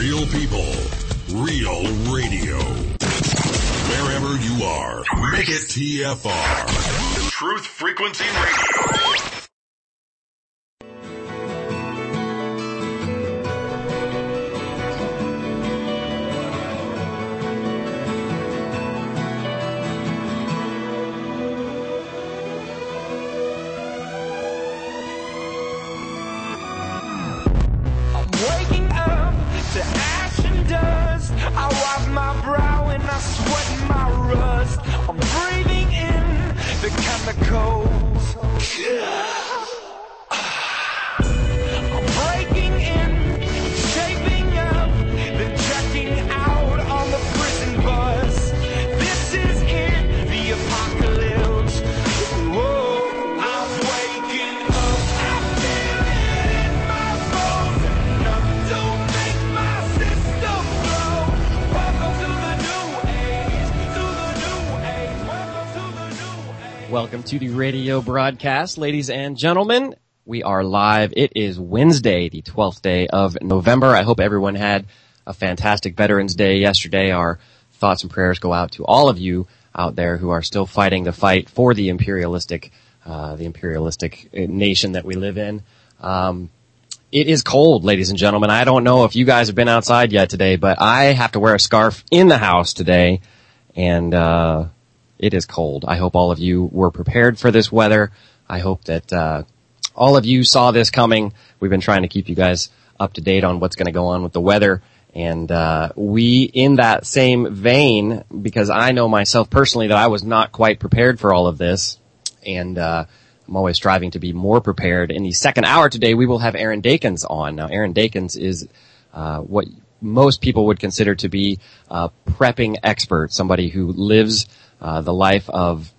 Real people, real radio. Wherever you are, make it TFR. Truth Frequency Radio. I wipe my brow and I sweat my rust. I'm breathing in the chemicals. I'm breaking in, shaping up, then checking out on the prison bus. This is it, the apocalypse. Whoa, I'm waking up. I feel it in my bones. Enough to make my system blow. Welcome to the new age, to the new age. Welcome to the new age. Welcome to the radio broadcast, ladies and gentlemen. We are live. It is Wednesday, the 12th day of November. I hope everyone had a fantastic Veterans Day yesterday. Our thoughts and prayers go out to all of you out there who are still fighting the fight for the imperialistic nation that we live in. It is cold, ladies and gentlemen. I don't know if you guys have been outside yet today, but I have to wear a scarf in the house today, and it is cold. I hope all of you were prepared for this weather. I hope that all of you saw this coming. We've been trying to keep you guys up to date on what's going to go on with the weather. And we, in that same vein, because I know myself personally that I was not quite prepared for all of this, and I'm always striving to be more prepared. In the second hour today, we will have Aaron Dakins on. Now, Aaron Dakins is what most people would consider to be a prepping expert, somebody who lives the life of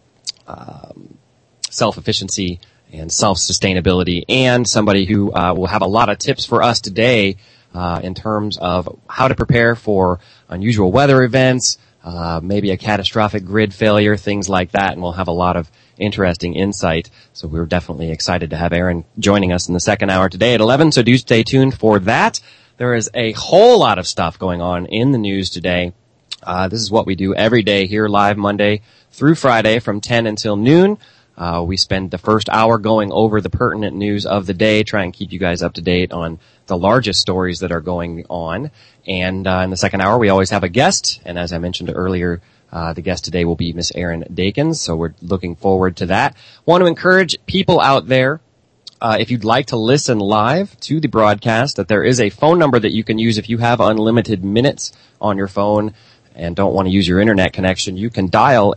self-efficiency and self-sustainability, and somebody who will have a lot of tips for us today in terms of how to prepare for unusual weather events, maybe a catastrophic grid failure, things like that, and we'll have a lot of interesting insight. So we're definitely excited to have Aaron joining us in the second hour today at 11, so do stay tuned for that. There is a whole lot of stuff going on in the news today. This is what we do every day here live Monday through Friday from 10 until noon. We spend the first hour going over the pertinent news of the day, try and keep you guys up to date on the largest stories that are going on. And in the second hour, we always have a guest. And as I mentioned earlier, the guest today will be Miss Aaron Dakins. So we're looking forward to that. Want to encourage people out there, if you'd like to listen live to the broadcast, that there is a phone number that you can use if you have unlimited minutes on your phone and don't want to use your internet connection. You can dial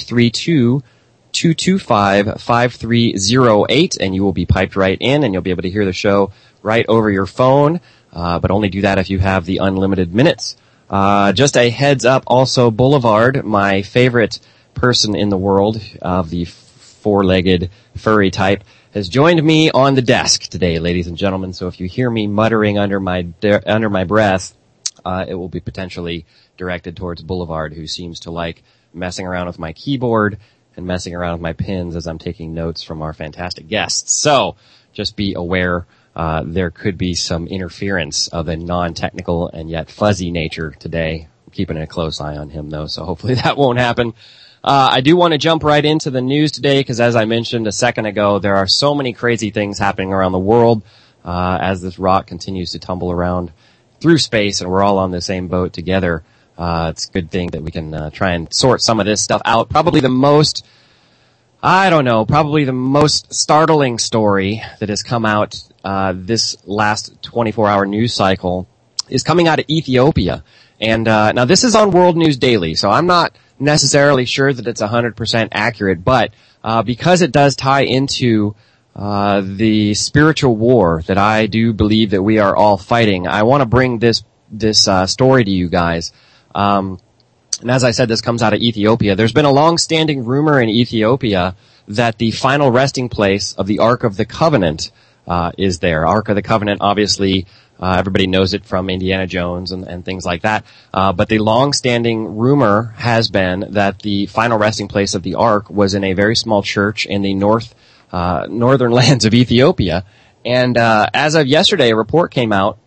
832-225-5308, and you will be piped right in, and you'll be able to hear the show right over your phone, but only do that if you have the unlimited minutes. Just a heads up, also, Boulevard, my favorite person in the world of the four-legged furry type, has joined me on the desk today, ladies and gentlemen. So if you hear me muttering under my breath, it will be potentially directed towards Boulevard, who seems to like messing around with my keyboard and messing around with my pins as I'm taking notes from our fantastic guests. So just be aware there could be some interference of a non-technical and yet fuzzy nature today. I'm keeping a close eye on him, though, so hopefully that won't happen. I do want to jump right into the news today because, as I mentioned a second ago, there are so many crazy things happening around the world as this rock continues to tumble around through space, and we're all on the same boat together. It's a good thing that we can try and sort some of this stuff out. Probably the most startling story that has come out this last 24-hour news cycle is coming out of Ethiopia. And now this is on World News Daily, so I'm not necessarily sure that it's 100% accurate, but because it does tie into the spiritual war that I do believe that we are all fighting, I want to bring this story to you guys. And as I said, this comes out of Ethiopia. There's been a long-standing rumor in Ethiopia that the final resting place of the Ark of the Covenant is there. Ark of the Covenant, obviously, everybody knows it from Indiana Jones and things like that. But the long-standing rumor has been that the final resting place of the Ark was in a very small church in the northern lands of Ethiopia. And as of yesterday, a report came out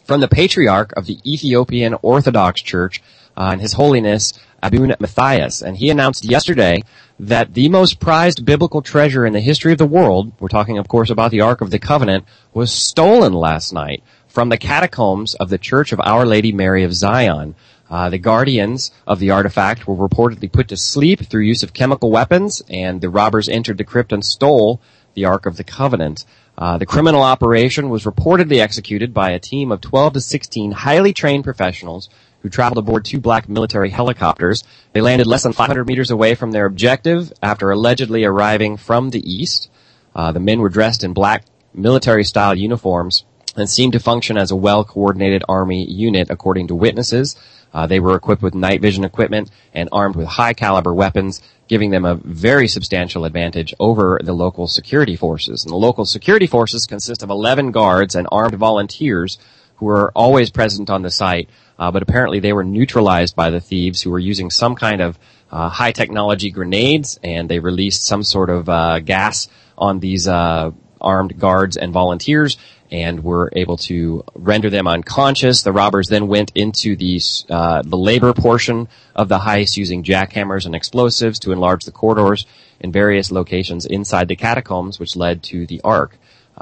from the Patriarch of the Ethiopian Orthodox Church, and His Holiness Abun Matthias. And he announced yesterday that the most prized biblical treasure in the history of the world, we're talking of course about the Ark of the Covenant, was stolen last night from the catacombs of the Church of Our Lady Mary of Zion. The guardians of the artifact were reportedly put to sleep through use of chemical weapons, and the robbers entered the crypt and stole the Ark of the Covenant. The criminal operation was reportedly executed by a team of 12 to 16 highly trained professionals who traveled aboard 2 black military helicopters. They landed less than 500 meters away from their objective after allegedly arriving from the east. The men were dressed in black military-style uniforms and seemed to function as a well-coordinated army unit, according to witnesses. They were equipped with night vision equipment and armed with high-caliber weapons, giving them a very substantial advantage over the local security forces. And the local security forces consist of 11 guards and armed volunteers who were always present on the site, but apparently they were neutralized by the thieves, who were using some kind of high-technology grenades, and they released some sort of gas on these armed guards and volunteers, and were able to render them unconscious. The robbers then went into the labor portion of the heist using jackhammers and explosives to enlarge the corridors in various locations inside the catacombs, which led to the Ark.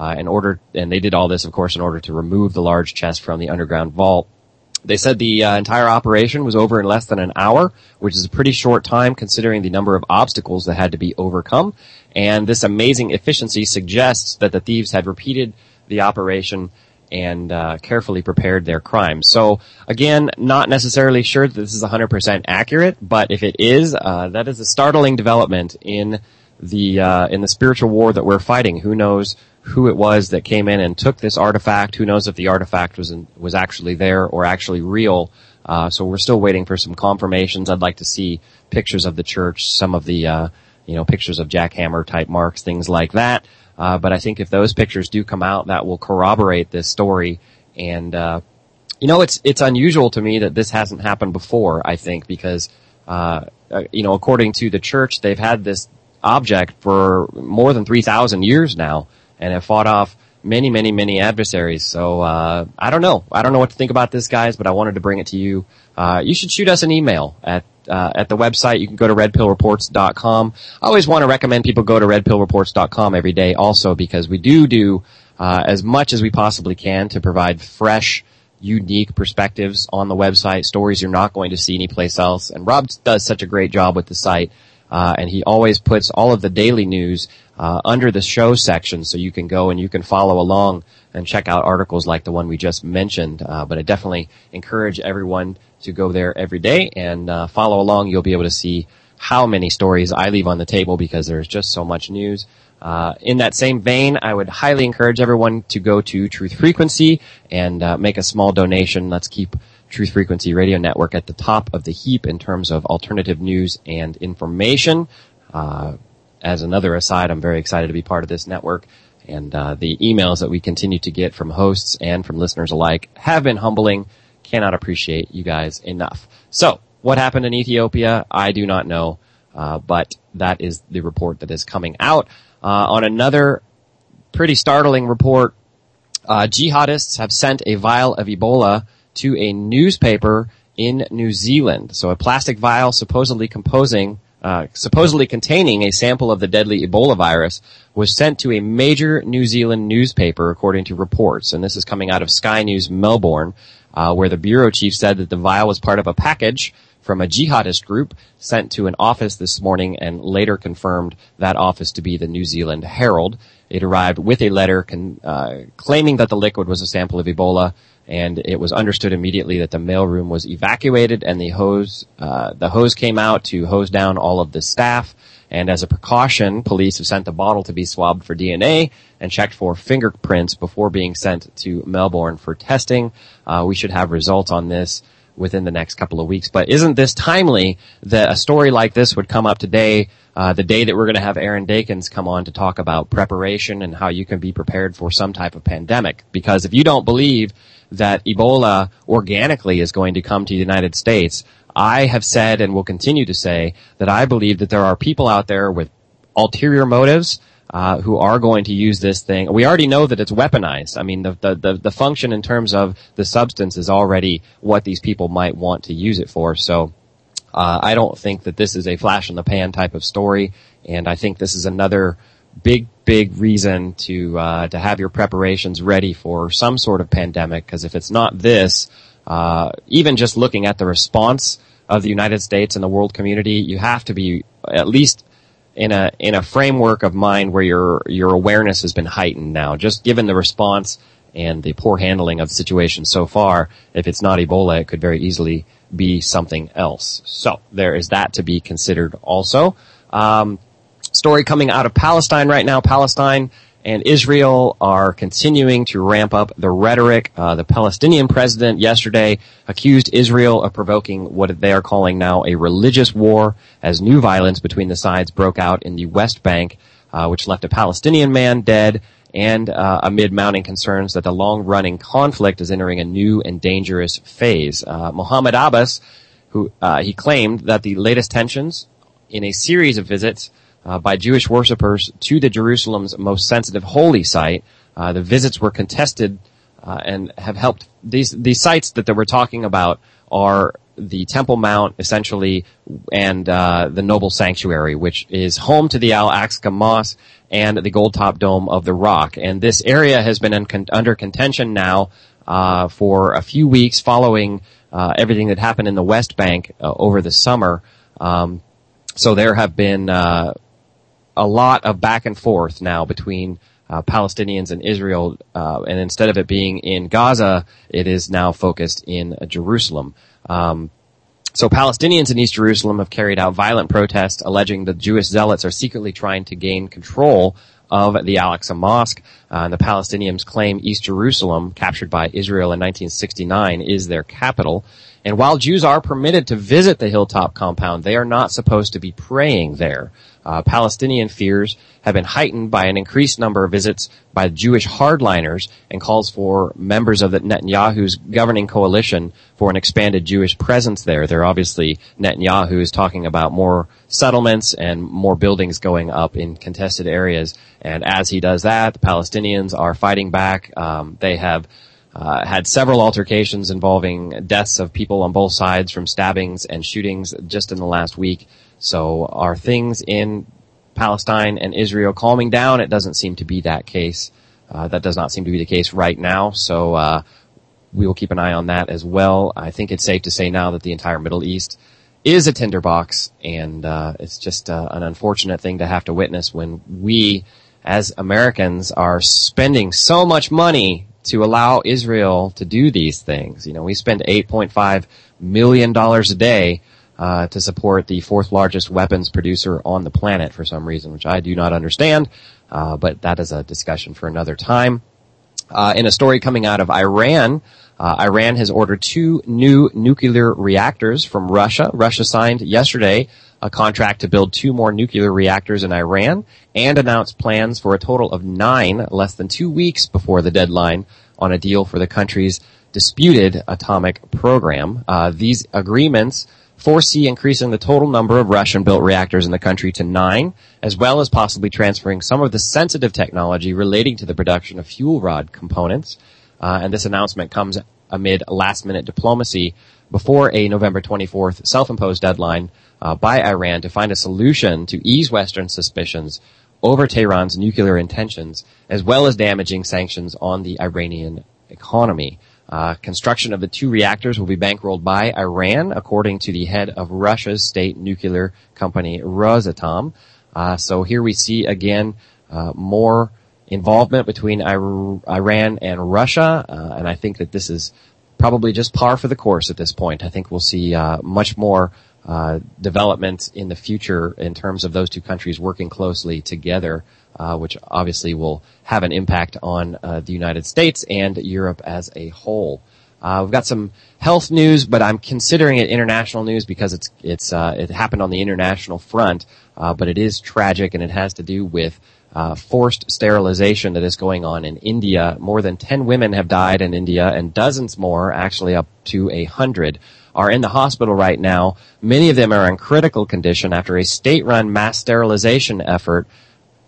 And they did all this, of course, in order to remove the large chest from the underground vault. They said the entire operation was over in less than an hour, which is a pretty short time considering the number of obstacles that had to be overcome. And this amazing efficiency suggests that the thieves had repeated the operation and carefully prepared their crimes. So, again, not necessarily sure that this is 100% accurate, but if it is, that is a startling development in the spiritual war that we're fighting. Who knows who it was that came in and took this artifact? Who knows if the artifact was actually there or actually real? So we're still waiting for some confirmations. I'd like to see pictures of the church, some of the pictures of jackhammer type marks, things like that. But I think if those pictures do come out, that will corroborate this story. And it's unusual to me that this hasn't happened before, I think, because according to the church, they've had this object for more than 3,000 years now, and have fought off many, many, many adversaries. So, I don't know. I don't know what to think about this, guys, but I wanted to bring it to you. You should shoot us an email at the website. You can go to redpillreports.com. I always want to recommend people go to redpillreports.com every day also, because we do as much as we possibly can to provide fresh, unique perspectives on the website, stories you're not going to see anyplace else. And Rob does such a great job with the site. And he always puts all of the daily news under the show section, so you can go and you can follow along and check out articles like the one we just mentioned. But I definitely encourage everyone to go there every day and follow along. You'll be able to see how many stories I leave on the table, because there's just so much news. In that same vein, I would highly encourage everyone to go to Truth Frequency and make a small donation. Let's keep Truth Frequency Radio Network at the top of the heap in terms of alternative news and information. As another aside, I'm very excited to be part of this network, and the emails that we continue to get from hosts and from listeners alike have been humbling. Cannot appreciate you guys enough. So, what happened in Ethiopia? I do not know, but that is the report that is coming out. On another pretty startling report, jihadists have sent a vial of Ebola to a newspaper in New Zealand. So a plastic vial supposedly containing a sample of the deadly Ebola virus was sent to a major New Zealand newspaper, according to reports. And this is coming out of Sky News Melbourne, where the bureau chief said that the vial was part of a package from a jihadist group sent to an office this morning, and later confirmed that office to be the New Zealand Herald. It arrived with a letter claiming that the liquid was a sample of Ebola, and it was understood immediately that the mailroom was evacuated, and the hose came out to hose down all of the staff. And as a precaution, police have sent the bottle to be swabbed for DNA and checked for fingerprints before being sent to Melbourne for testing. We should have results on this within the next couple of weeks. But isn't this timely that a story like this would come up today, the day that we're going to have Aaron Dakins come on to talk about preparation and how you can be prepared for some type of pandemic? Because if you don't believe that Ebola organically is going to come to the United States, I have said and will continue to say that I believe that there are people out there with ulterior motives, who are going to use this thing. We already know that it's weaponized. I mean, the function in terms of the substance is already what these people might want to use it for. So, I don't think that this is a flash in the pan type of story, and I think this is another big reason to have your preparations ready for some sort of pandemic, because if it's not this, even just looking at the response of the United States and the world community, you have to be at least in a framework of mind where your awareness has been heightened now. Just given the response and the poor handling of the situation so far, if it's not Ebola, it could very easily be something else. So there is that to be considered also. Story coming out of Palestine right now. Palestine and Israel are continuing to ramp up the rhetoric. The Palestinian president yesterday accused Israel of provoking what they are calling now a religious war, as new violence between the sides broke out in the West Bank, which left a Palestinian man dead, and amid mounting concerns that the long-running conflict is entering a new and dangerous phase. Mohammed Abbas, who he claimed that the latest tensions in a series of visits by Jewish worshippers to the Jerusalem's most sensitive holy site. The visits were contested and have helped. These sites that we're talking about are the Temple Mount, essentially, and the Noble Sanctuary, which is home to the Al-Aqsa Mosque and the Gold Top Dome of the Rock. And this area has been under contention now for a few weeks following everything that happened in the West Bank over the summer. So there have been a lot of back and forth now between Palestinians and Israel, and instead of it being in Gaza, it is now focused in Jerusalem. So Palestinians in East Jerusalem have carried out violent protests alleging that Jewish zealots are secretly trying to gain control of the Al-Aqsa Mosque. And the Palestinians claim East Jerusalem, captured by Israel in 1969, is their capital. And while Jews are permitted to visit the hilltop compound, they are not supposed to be praying there. Palestinian fears have been heightened by an increased number of visits by Jewish hardliners and calls for members of the Netanyahu's governing coalition for an expanded Jewish presence there. Netanyahu is talking about more settlements and more buildings going up in contested areas. And as he does that, the Palestinians are fighting back. They have had several altercations involving deaths of people on both sides from stabbings and shootings just in the last week. So are things in Palestine and Israel calming down? It doesn't seem to be that case. That does not seem to be the case right now. So we will keep an eye on that as well. I think it's safe to say now that the entire Middle East is a tinderbox, and it's just an unfortunate thing to have to witness when we, as Americans, are spending so much money to allow Israel to do these things. You know, we spend $8.5 million a day to support the fourth largest weapons producer on the planet for some reason, which I do not understand, but that is a discussion for another time. In a story coming out of Iran, Iran has ordered 2 new nuclear reactors from Russia. Russia signed yesterday a contract to build 2 more nuclear reactors in Iran and announced plans for a total of 9 less than 2 weeks before the deadline on a deal for the country's disputed atomic program. These agreements foresee increasing the total number of Russian-built reactors in the country to 9, as well as possibly transferring some of the sensitive technology relating to the production of fuel rod components. And this announcement comes amid last-minute diplomacy before a November 24th self-imposed deadline by Iran to find a solution to ease Western suspicions over Tehran's nuclear intentions, as well as damaging sanctions on the Iranian economy. Construction of the 2 reactors will be bankrolled by Iran, according to the head of Russia's state nuclear company, Rosatom. So here we see, again, more involvement between Iran and Russia, and I think that this is probably just par for the course at this point. I think we'll see much more development in the future in terms of those 2 countries working closely together, which obviously will have an impact on the United States and Europe as a whole. We've got some health news, but I'm considering it international news because it happened on the international front, but it is tragic, and it has to do with forced sterilization that is going on in India. More than 10 women have died in India, and dozens more, actually up to 100, are in the hospital right now. Many of them are in critical condition after a state-run mass sterilization effort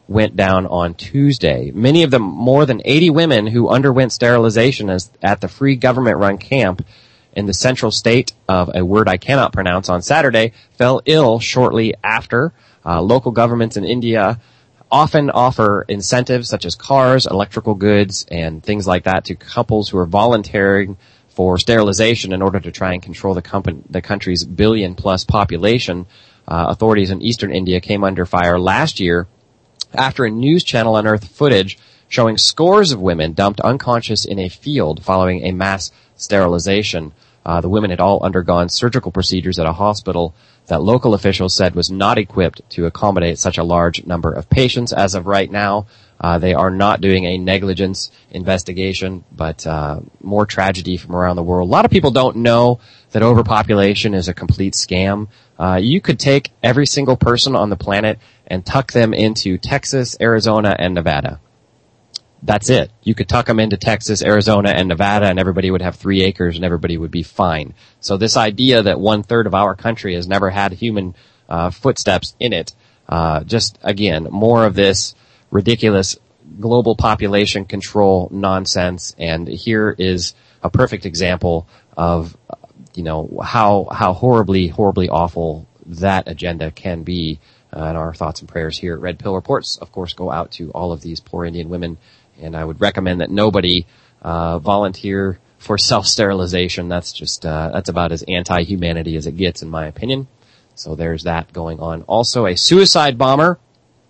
went down on Tuesday. Many of them, more than 80 women who underwent sterilization at the free government-run camp in the central state of a word I cannot pronounce on Saturday, fell ill shortly after. Local governments in India often offer incentives such as cars, electrical goods, and things like that to couples who are volunteering for sterilization in order to try and control the country's billion-plus population. Authorities in eastern India came under fire last year after a news channel unearthed footage showing scores of women dumped unconscious in a field following a mass sterilization. The women had all undergone surgical procedures at a hospital that local officials said was not equipped to accommodate such a large number of patients. As of right now, they are not doing a negligence investigation, but more tragedy from around the world. A lot of people don't know that overpopulation is a complete scam. You could take every single person on the planet and tuck them into Texas, Arizona, and Nevada. That's it. You could tuck them into Texas, Arizona, and Nevada, and everybody would have 3 acres, and everybody would be fine. So this idea that 1/3 of our country has never had human footsteps in it, just, again, more of this ridiculous global population control nonsense. And here is a perfect example of, how horribly, horribly awful that agenda can be. And our thoughts and prayers here at Red Pill Reports, of course, go out to all of these poor Indian women. And I would recommend that nobody volunteer for self-sterilization. That's just that's about as anti-humanity as it gets, in my opinion. So there's that going on. Also, a suicide bomber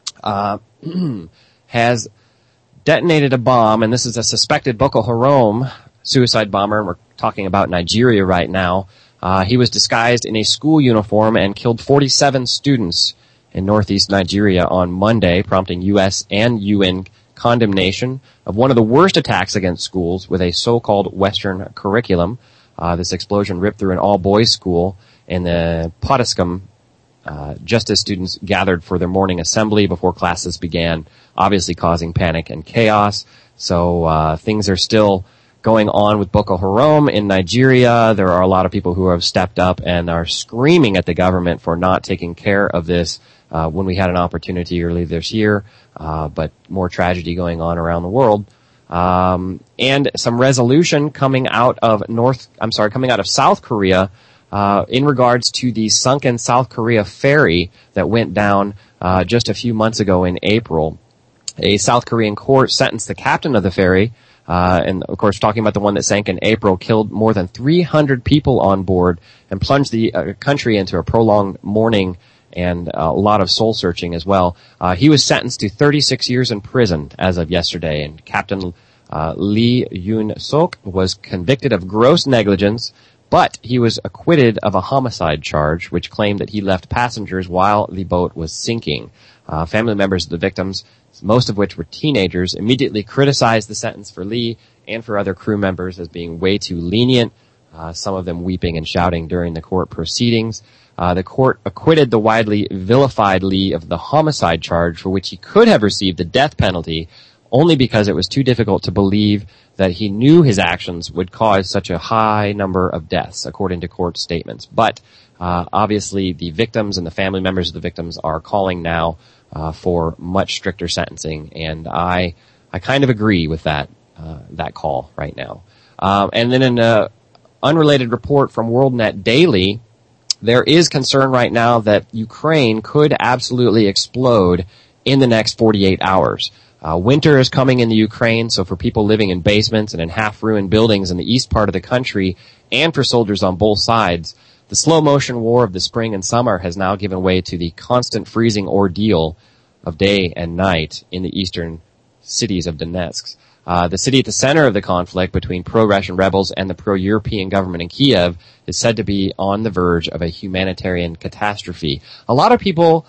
has detonated a bomb, and this is a suspected Boko Haram suicide bomber, and we're talking about Nigeria right now. He was disguised in a school uniform and killed 47 students in northeast Nigeria on Monday, prompting U.S. and UN condemnation of one of the worst attacks against schools with a so-called Western curriculum. This explosion ripped through an all-boys school in the Potiskum just as students gathered for their morning assembly before classes began, obviously causing panic and chaos. So things are still going on with Boko Haram in Nigeria. There are a lot of people who have stepped up and are screaming at the government for not taking care of this when we had an opportunity early this year, but more tragedy going on around the world. And some resolution coming out of South Korea in regards to the sunken South Korea ferry that went down just a few months ago in April. A South Korean court sentenced the captain of the ferry, and of course talking about the one that sank in April, killed more than 300 people on board and plunged the country into a prolonged mourning and a lot of soul searching as well. He was sentenced to 36 years in prison as of yesterday, and Captain Lee Yoon-sok was convicted of gross negligence, but he was acquitted of a homicide charge, which claimed that he left passengers while the boat was sinking. Family members of the victims, most of which were teenagers, immediately criticized the sentence for Lee and for other crew members as being way too lenient, some of them weeping and shouting during the court proceedings. The court acquitted the widely vilified Lee of the homicide charge, for which he could have received the death penalty, only because it was too difficult to believe that he knew his actions would cause such a high number of deaths, according to court statements. But obviously the victims and the family members of the victims are calling now for much stricter sentencing, and I kind of agree with that call right now. And then in an unrelated report from WorldNet Daily, there is concern right now that Ukraine could absolutely explode in the next 48 hours. Winter is coming in the Ukraine, so for people living in basements and in half-ruined buildings in the east part of the country, and for soldiers on both sides, the slow-motion war of the spring and summer has now given way to the constant freezing ordeal of day and night in the eastern cities of Donetsk. The city at the center of the conflict between pro-Russian rebels and the pro-European government in Kiev is said to be on the verge of a humanitarian catastrophe. A lot of people,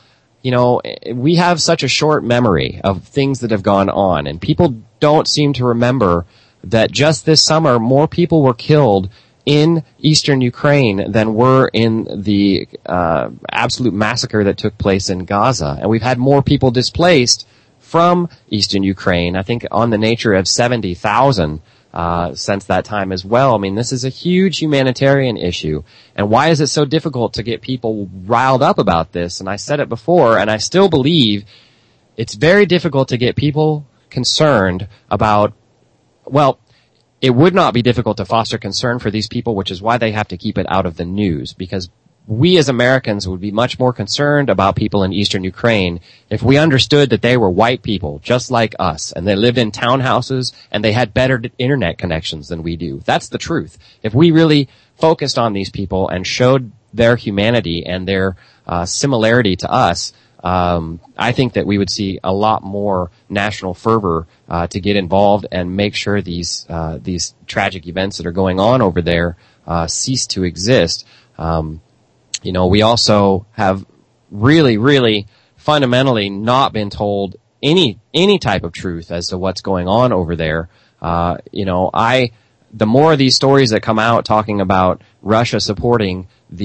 we have such a short memory of things that have gone on, and people don't seem to remember that just this summer more people were killed in eastern Ukraine than were in the absolute massacre that took place in Gaza. And we've had more people displaced from eastern Ukraine, I think on the nature of 70,000 since that time as well. I mean, this is a huge humanitarian issue. And why is it so difficult to get people riled up about this? And I said it before, and I still believe it's very difficult to get people concerned about, well, it would not be difficult to foster concern for these people, which is why they have to keep it out of the news, because we as Americans would be much more concerned about people in eastern Ukraine if we understood that they were white people just like us, and they lived in townhouses and they had better internet connections than we do. That's the truth. If we really focused on these people and showed their humanity and their similarity to us, I think that we would see a lot more national fervor to get involved and make sure these tragic events that are going on over there cease to exist. We also have really, really fundamentally not been told any type of truth as to what's going on over there. The more of these stories that come out talking about Russia supporting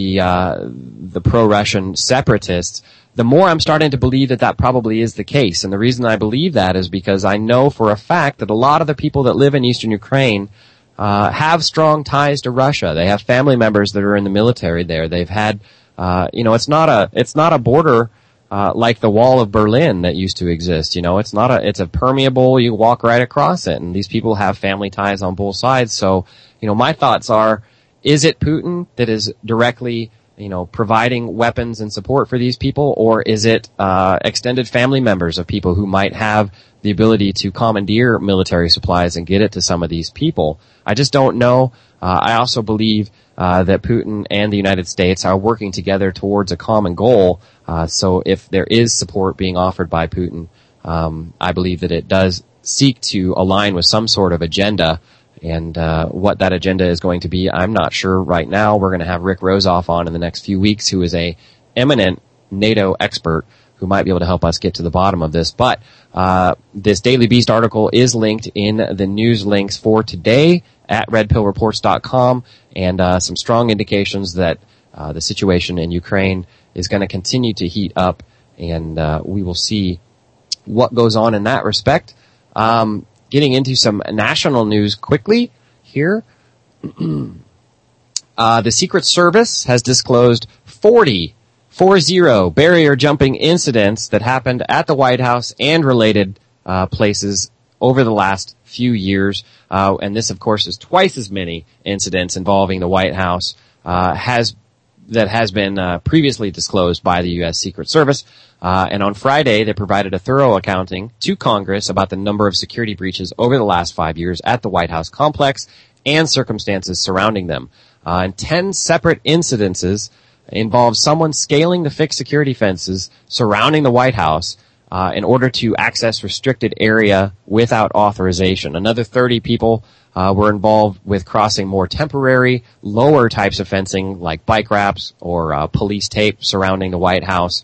the pro-Russian separatists, the more I'm starting to believe that probably is the case. And the reason I believe that is because I know for a fact that a lot of the people that live in eastern Ukraine have strong ties to Russia. They have family members that are in the military there. They've had, it's not a border like the Wall of Berlin that used to exist. It's a permeable, you walk right across it, and these people have family ties on both sides. So, my thoughts are, is it Putin that is directly, providing weapons and support for these people, or is it extended family members of people who might have the ability to commandeer military supplies and get it to some of these people? I just don't know. I also believe that Putin and the United States are working together towards a common goal. So if there is support being offered by Putin, I believe that it does seek to align with some sort of agenda. And what that agenda is going to be, I'm not sure right now. We're going to have Rick Rozoff on in the next few weeks, who is a eminent NATO expert who might be able to help us get to the bottom of this. But this Daily Beast article is linked in the news links for today at redpillreports.com, and some strong indications that the situation in Ukraine is going to continue to heat up, and we will see what goes on in that respect. Getting into some national news quickly here. The Secret Service has disclosed 40 barrier jumping incidents that happened at the White House and related places over the last few years. And this, of course, is twice as many incidents involving the White House has been previously disclosed by the U.S. Secret Service. And on Friday, they provided a thorough accounting to Congress about the number of security breaches over the last 5 years at the White House complex and circumstances surrounding them. And 10 separate incidences involved someone scaling the fixed security fences surrounding the White House in order to access restricted area without authorization. Another 30 people were involved with crossing more temporary, lower types of fencing like bike wraps or police tape surrounding the White House.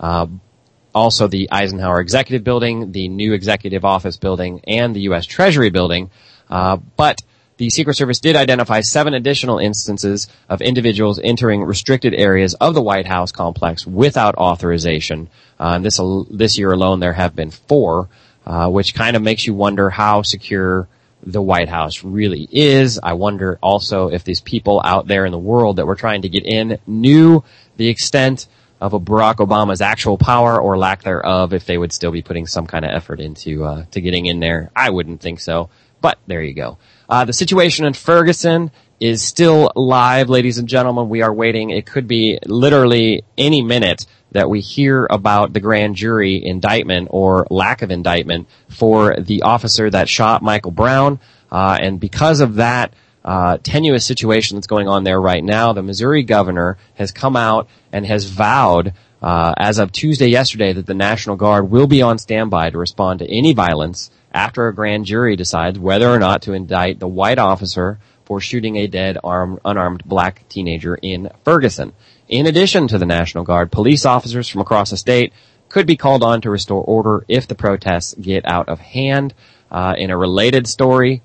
Also the Eisenhower Executive Building, the new Executive Office Building, and the U.S. Treasury Building. But the Secret Service did identify 7 additional instances of individuals entering restricted areas of the White House complex without authorization. This year alone, there have been 4, which kind of makes you wonder how secure the White House really is. I wonder also if these people out there in the world that were trying to get in knew the extent of a Barack Obama's actual power or lack thereof, if they would still be putting some kind of effort into to getting in there. I wouldn't think so, but there you go. The situation in Ferguson is still live, ladies and gentlemen. We are waiting. It could be literally any minute that we hear about the grand jury indictment or lack of indictment for the officer that shot Michael Brown. And because of that tenuous situation that's going on there right now, the Missouri governor has come out and has vowed, as of Tuesday yesterday, that the National Guard will be on standby to respond to any violence after a grand jury decides whether or not to indict the white officer for shooting a dead unarmed black teenager in Ferguson. In addition to the National Guard, police officers from across the state could be called on to restore order if the protests get out of hand. In a related story,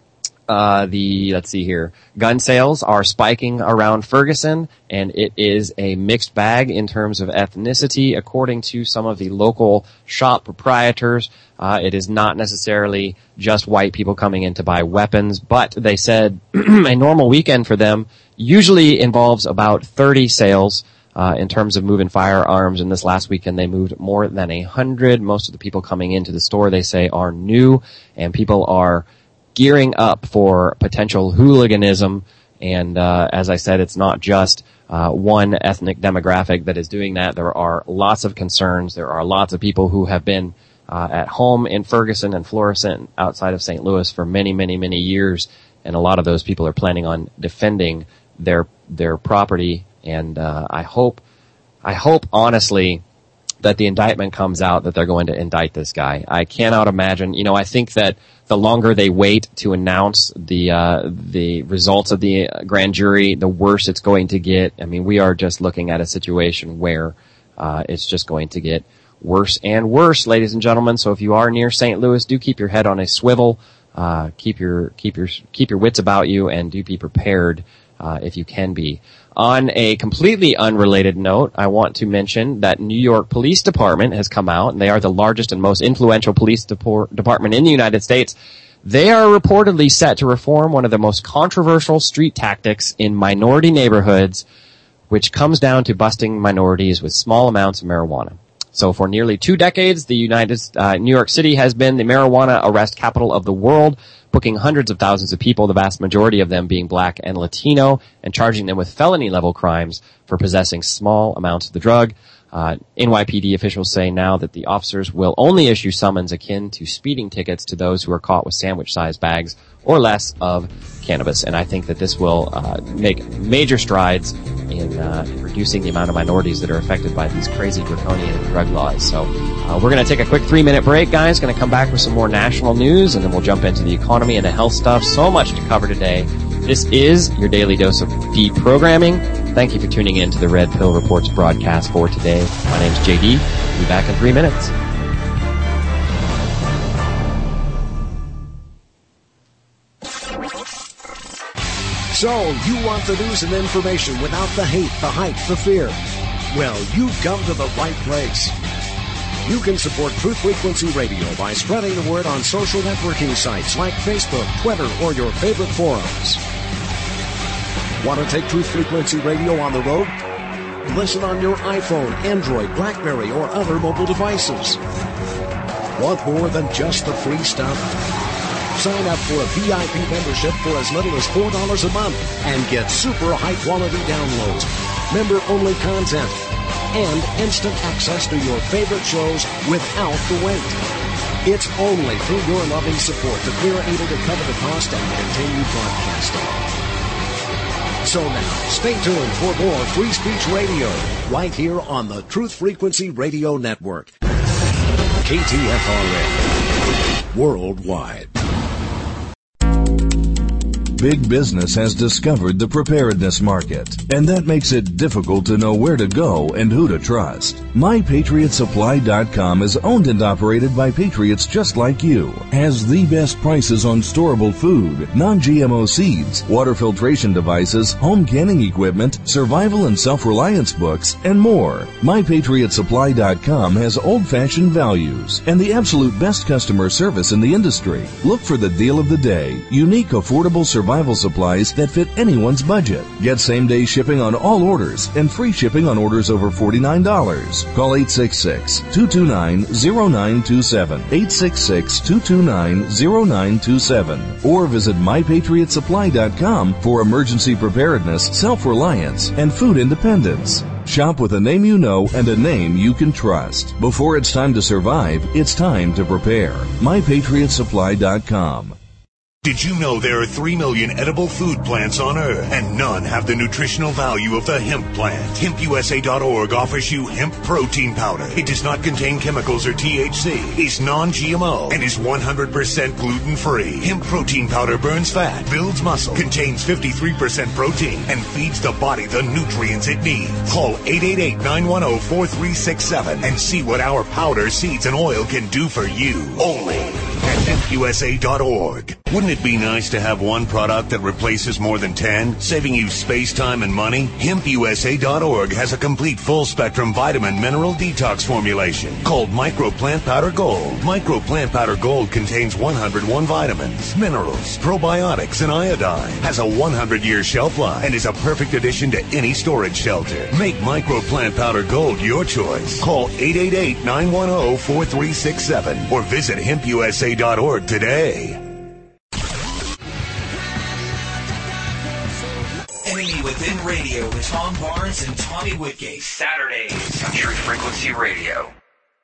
let's see here, gun sales are spiking around Ferguson, and it is a mixed bag in terms of ethnicity, according to some of the local shop proprietors. It is not necessarily just white people coming in to buy weapons, but they said a normal weekend for them usually involves about 30 sales in terms of moving firearms. And this last weekend, they moved more than 100. Most of the people coming into the store, they say, are new, and people are gearing up for potential hooliganism. And as I said, it's not just one ethnic demographic that is doing that. There are lots of concerns. There are lots of people who have been at home in Ferguson and Florissant outside of St. Louis for many, many, many years, and a lot of those people are planning on defending their property. And I hope honestly that the indictment comes out that they're going to indict this guy. I cannot imagine. I think that the longer they wait to announce the results of the grand jury, the worse it's going to get. I mean, we are just looking at a situation where it's just going to get worse and worse, ladies and gentlemen. So if you are near St. Louis, do keep your head on a swivel. Keep your wits about you, and do be prepared if you can be. On a completely unrelated note, I want to mention that New York Police Department has come out, and they are the largest and most influential police department in the United States. They are reportedly set to reform one of the most controversial street tactics in minority neighborhoods, which comes down to busting minorities with small amounts of marijuana. So for nearly 2 decades, New York City has been the marijuana arrest capital of the world, booking hundreds of thousands of people, the vast majority of them being black and Latino, and charging them with felony-level crimes for possessing small amounts of the drug. NYPD officials say now that the officers will only issue summons akin to speeding tickets to those who are caught with sandwich-sized bags or less of cannabis. And I think that this will make major strides in reducing the amount of minorities that are affected by these crazy draconian drug laws. So we're going to take a quick 3-minute break, guys. Going to come back with some more national news, and then we'll jump into the economy and the health stuff. So much to cover today. This is your daily dose of deprogramming. Thank you for tuning in to the Red Pill Reports broadcast for today. My name's JD. We'll be back in 3 minutes. So, you want the news and information without the hate, the hype, the fear? Well, you've come to the right place. You can support Truth Frequency Radio by spreading the word on social networking sites like Facebook, Twitter, or your favorite forums. Want to take Truth Frequency Radio on the road? Listen on your iPhone, Android, BlackBerry, or other mobile devices. Want more than just the free stuff? Sign up for a VIP membership for as little as $4 a month and get super high-quality downloads, member-only content, and instant access to your favorite shows without the wait. It's only through your loving support that we're able to cover the cost and continue broadcasting. So now, stay tuned for more Free Speech Radio right here on the Truth Frequency Radio Network. KTFRA, worldwide. Big business has discovered the preparedness market, and that makes it difficult to know where to go and who to trust. MyPatriotSupply.com is owned and operated by patriots just like you. Has the best prices on storable food, non-GMO seeds, water filtration devices, home canning equipment, survival and self-reliance books, and more. MyPatriotSupply.com has old-fashioned values and the absolute best customer service in the industry. Look for the deal of the day. Unique, affordable survival supplies that fit anyone's budget. Get same-day shipping on all orders and free shipping on orders over $49. Call 866-229-0927, 866-229-0927, or visit MyPatriotSupply.com for emergency preparedness, self-reliance, and food independence. Shop with a name you know and a name you can trust. Before it's time to survive, it's time to prepare. MyPatriotSupply.com. Did you know there are 3 million edible food plants on Earth, and none have the nutritional value of the hemp plant? HempUSA.org offers you hemp protein powder. It does not contain chemicals or THC, is non-GMO, and is 100% gluten-free. Hemp protein powder burns fat, builds muscle, contains 53% protein, and feeds the body the nutrients it needs. Call 888-910-4367 and see what our powder, seeds, and oil can do for you. Only at HempUSA.org. Wouldn't it be nice to have one product that replaces more than 10, saving you space, time, and money? HempUSA.org has a complete full-spectrum vitamin mineral detox formulation called Micro Plant Powder Gold. Micro Plant Powder Gold contains 101 vitamins, minerals, probiotics, and iodine. Has a 100-year shelf life and is a perfect addition to any storage shelter. Make Micro Plant Powder Gold your choice. Call 888-910-4367 or visit HempUSA.org today. Enemy Within Radio with Tom Barnes and Tommy Whitgate. Saturdays on True Frequency Radio.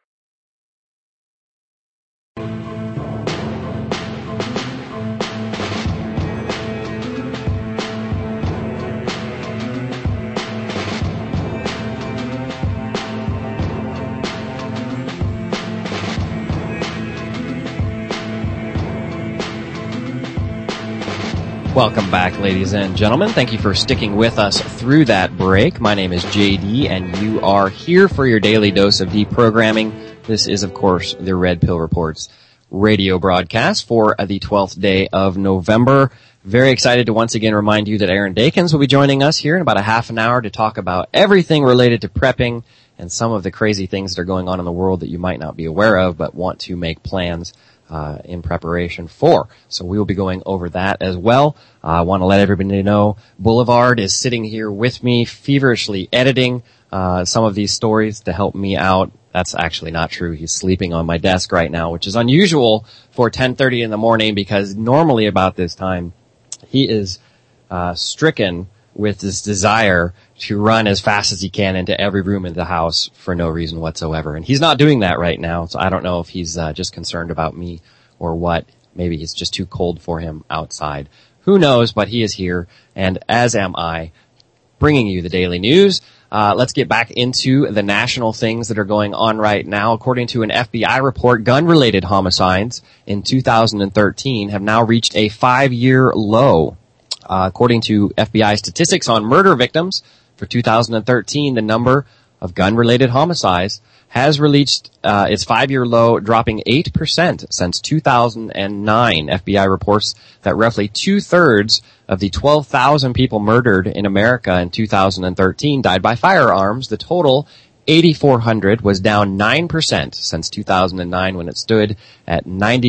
Welcome back, ladies and gentlemen. Thank you for sticking with us through that break. My name is JD, and you are here for your daily dose of deprogramming. This is, of course, the Red Pill Reports radio broadcast for the 12th day of November. Very excited to once again remind you that Aaron Dakins will be joining us here in about a half an hour to talk about everything related to prepping and some of the crazy things that are going on in the world that you might not be aware of but want to make plans in preparation for. So we will be going over that as well. I want to let everybody know Boulevard is sitting here with me, feverishly editing some of these stories to help me out. That's actually not true. He's sleeping on my desk right now, which is unusual for 10:30 in the morning because normally about this time he is stricken with this desire to run as fast as he can into every room in the house for no reason whatsoever. And he's not doing that right now, so I don't know if he's just concerned about me or what. Maybe it's just too cold for him outside. Who knows, but he is here, and as am I, bringing you the daily news. Let's get back into the national things that are going on right now. According to an FBI report, gun-related homicides in 2013 have now reached a 5-year low. According to FBI statistics on murder victims for 2013, the number of gun-related homicides has reached its 5-year low, dropping 8% since 2009. FBI reports that roughly 2/3 of the 12,000 people murdered in America in 2013 died by firearms. The total, 8,400, was down 9% since 2009 when it stood at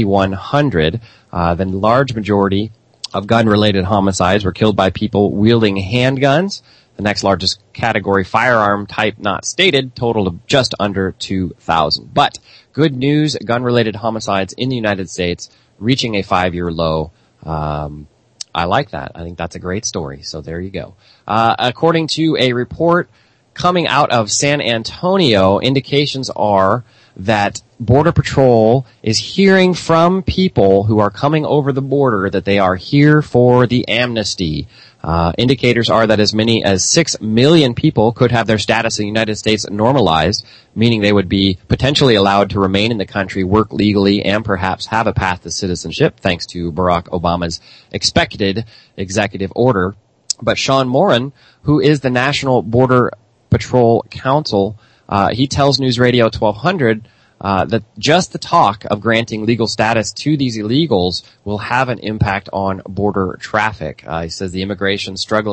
9,100. The large majority of gun-related homicides were killed by people wielding handguns. The next largest category, firearm type not stated, totaled just under 2,000. But good news, gun-related homicides in the United States reaching a 5-year low. I like that. I think that's a great story. So there you go. According to a report coming out of San Antonio, indications are that Border Patrol is hearing from people who are coming over the border that they are here for the amnesty. Indicators are that as many as 6 million people could have their status in the United States normalized, meaning they would be potentially allowed to remain in the country, work legally, and perhaps have a path to citizenship, thanks to Barack Obama's expected executive order. But Sean Moran, who is the National Border Patrol Council, he tells News Radio 1200 that just the talk of granting legal status to these illegals will have an impact on border traffic. He says the immigration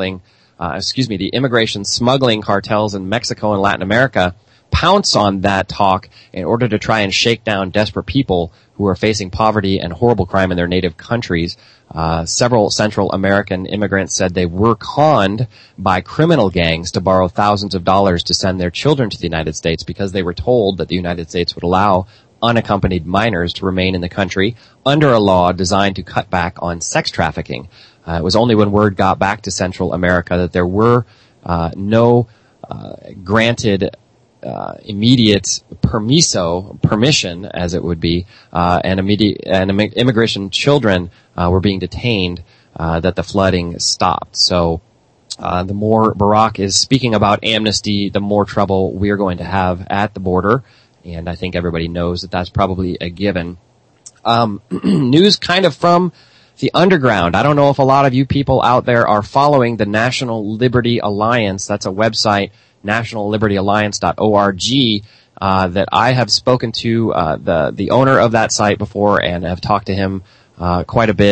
smuggling cartels in Mexico and Latin America pounce on that talk in order to try and shake down desperate people who are facing poverty and horrible crime in their native countries. Several Central American immigrants said they were conned by criminal gangs to borrow thousands of dollars to send their children to the United States because they were told that the United States would allow unaccompanied minors to remain in the country under a law designed to cut back on sex trafficking. It was only when word got back to Central America that there were no granted immediate permission, as it would be, and immigration children were being detained, that the flooding stopped. So the more Barack is speaking about amnesty, the more trouble we're going to have at the border, and I think everybody knows that that's probably a given. News kind of from the underground. I don't know if a lot of you people out there are following the National Liberty Alliance. That's a website, nationallibertyalliance.org, that I have spoken to the owner of that site before and have talked to him quite a bit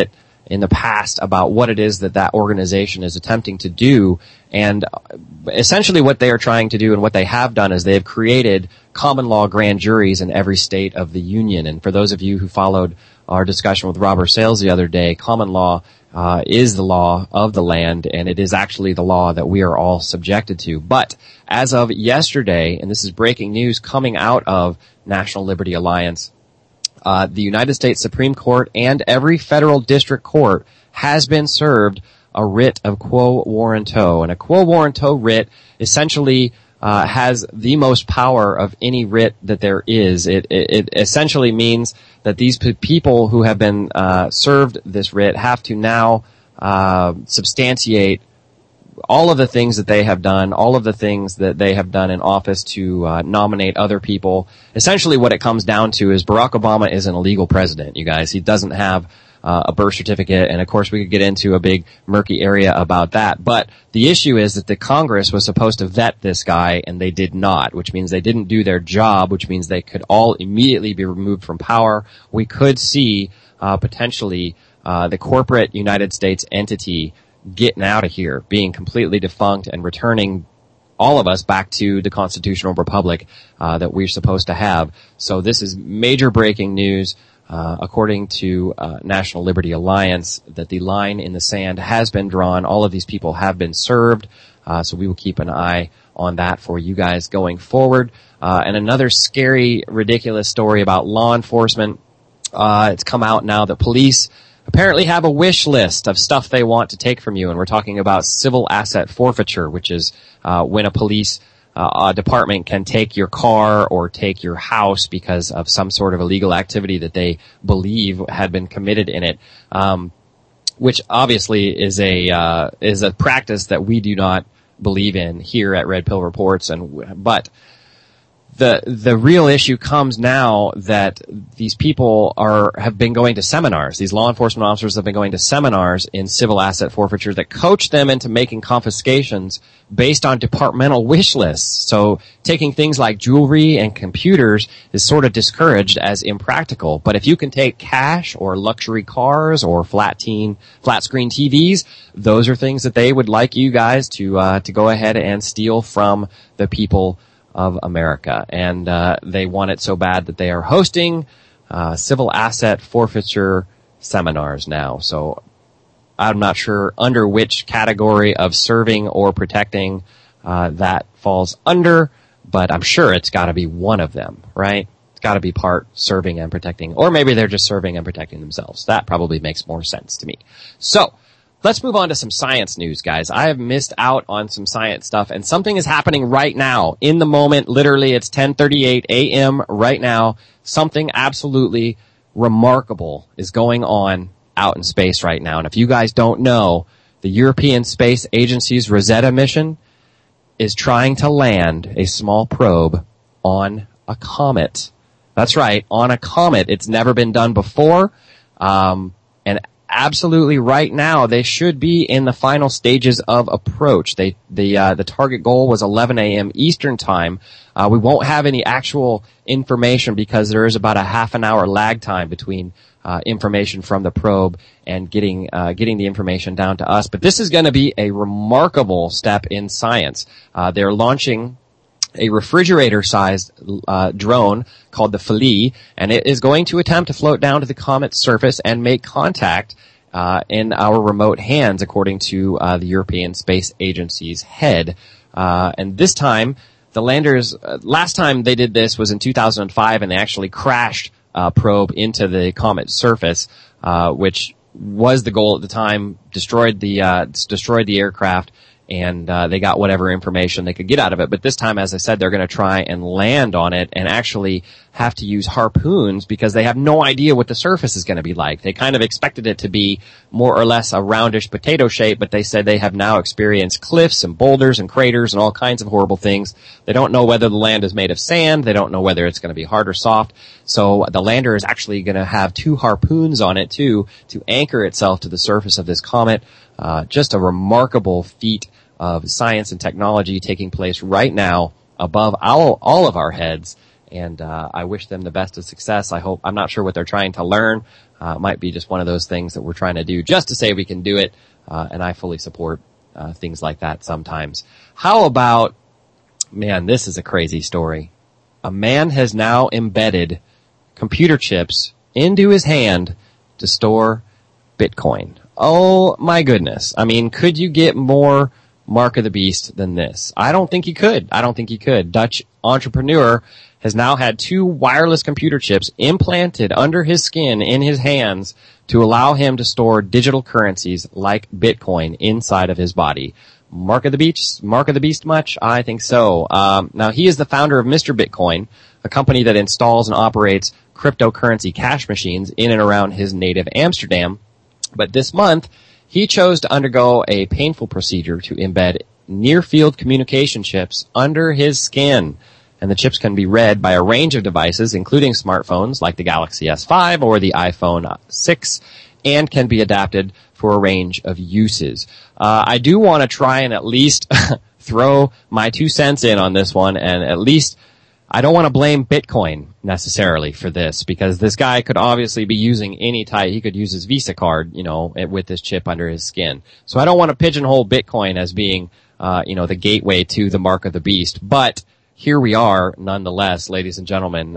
in the past about what it is that organization is attempting to do. And essentially what they are trying to do and what they have done is they have created common law grand juries in every state of the union. And for those of you who followed our discussion with Robert Sales the other day, common law is the law of the land, and it is actually the law that we are all subjected to. But as of yesterday, and this is breaking news coming out of National Liberty Alliance, the United States Supreme Court and every federal district court has been served a writ of quo warranto. And a quo warranto writ essentially has the most power of any writ that there is. It essentially means that these people who have been served this writ have to now substantiate all of the things that they have done, all of the things that they have done in office to nominate other people. Essentially what it comes down to is Barack Obama is an illegal president, you guys. He doesn't have a birth certificate, and of course we could get into a big murky area about that. But the issue is that the Congress was supposed to vet this guy, and they did not, which means they didn't do their job, which means they could all immediately be removed from power. We could see potentially the corporate United States entity getting out of here, being completely defunct and returning all of us back to the constitutional republic that we're supposed to have. So this is major breaking news. According to National Liberty Alliance, that the line in the sand has been drawn. All of these people have been served. So we will keep an eye on that for you guys going forward. And another scary, ridiculous story about law enforcement. It's come out now that police apparently have a wish list of stuff they want to take from you. And we're talking about civil asset forfeiture, which is when a police department can take your car or take your house because of some sort of illegal activity that they believe had been committed in it, which obviously is a practice that we do not believe in here at Red Pill Reports. But the real issue comes now that these people have been going to seminars. These law enforcement officers have been going to seminars in civil asset forfeiture that coach them into making confiscations based on departmental wish lists. So taking things like jewelry and computers is sort of discouraged as impractical. But if you can take cash or luxury cars or flat screen TVs, those are things that they would like you guys to go ahead and steal from the people of America. And they want it so bad that they are hosting civil asset forfeiture seminars now. So I'm not sure under which category of serving or protecting that falls under, but I'm sure it's got to be one of them, right? It's got to be part serving and protecting, or maybe they're just serving and protecting themselves. That probably makes more sense to me. So let's move on to some science news, guys. I have missed out on some science stuff, and something is happening right now, in the moment. Literally, it's 10:38 a.m. right now. Something absolutely remarkable is going on out in space right now. And if you guys don't know, the European Space Agency's Rosetta mission is trying to land a small probe on a comet. That's right, on a comet. It's never been done before. And absolutely right now, they should be in the final stages of approach. The target goal was 11 a.m. Eastern time. We won't have any actual information because there is about a half an hour lag time between information from the probe and getting the information down to us. But this is going to be a remarkable step in science. They're launching a refrigerator-sized drone called the Philae, and it is going to attempt to float down to the comet's surface and make contact in our remote hands, according to the European Space Agency's head. And this time, the landers, last time they did this was in 2005, and they actually crashed a probe into the comet's surface, which was the goal at the time, destroyed the aircraft, and they got whatever information they could get out of it. But this time, as I said, they're going to try and land on it and actually have to use harpoons because they have no idea what the surface is going to be like. They kind of expected it to be more or less a roundish potato shape, but they said they have now experienced cliffs and boulders and craters and all kinds of horrible things. They don't know whether the land is made of sand. They don't know whether it's going to be hard or soft. So the lander is actually going to have 2 harpoons on it, too, to anchor itself to the surface of this comet. Just a remarkable feat of science and technology taking place right now above all of our heads. And I wish them the best of success. I'm not sure what they're trying to learn, might be just one of those things that we're trying to do just to say we can do it, and I fully support things like that sometimes. How about, man, this is a crazy story. A man has now embedded computer chips into his hand to store Bitcoin. Oh my goodness. I mean, could you get more Mark of the Beast than this? I don't think you could. Dutch entrepreneur has now had 2 wireless computer chips implanted under his skin in his hands to allow him to store digital currencies like Bitcoin inside of his body. Mark of the Beast much? I think so. Now he is the founder of Mr. Bitcoin, a company that installs and operates cryptocurrency cash machines in and around his native Amsterdam. But this month, he chose to undergo a painful procedure to embed near-field communication chips under his skin. And the chips can be read by a range of devices, including smartphones like the Galaxy S5 or the iPhone 6, and can be adapted for a range of uses. I do want to try and at least throw my 2 cents in on this one, and at least I don't want to blame Bitcoin necessarily for this, because this guy could obviously be using any type. He could use his Visa card, with this chip under his skin. So I don't want to pigeonhole Bitcoin as being, the gateway to the Mark of the Beast. But here we are, nonetheless, ladies and gentlemen.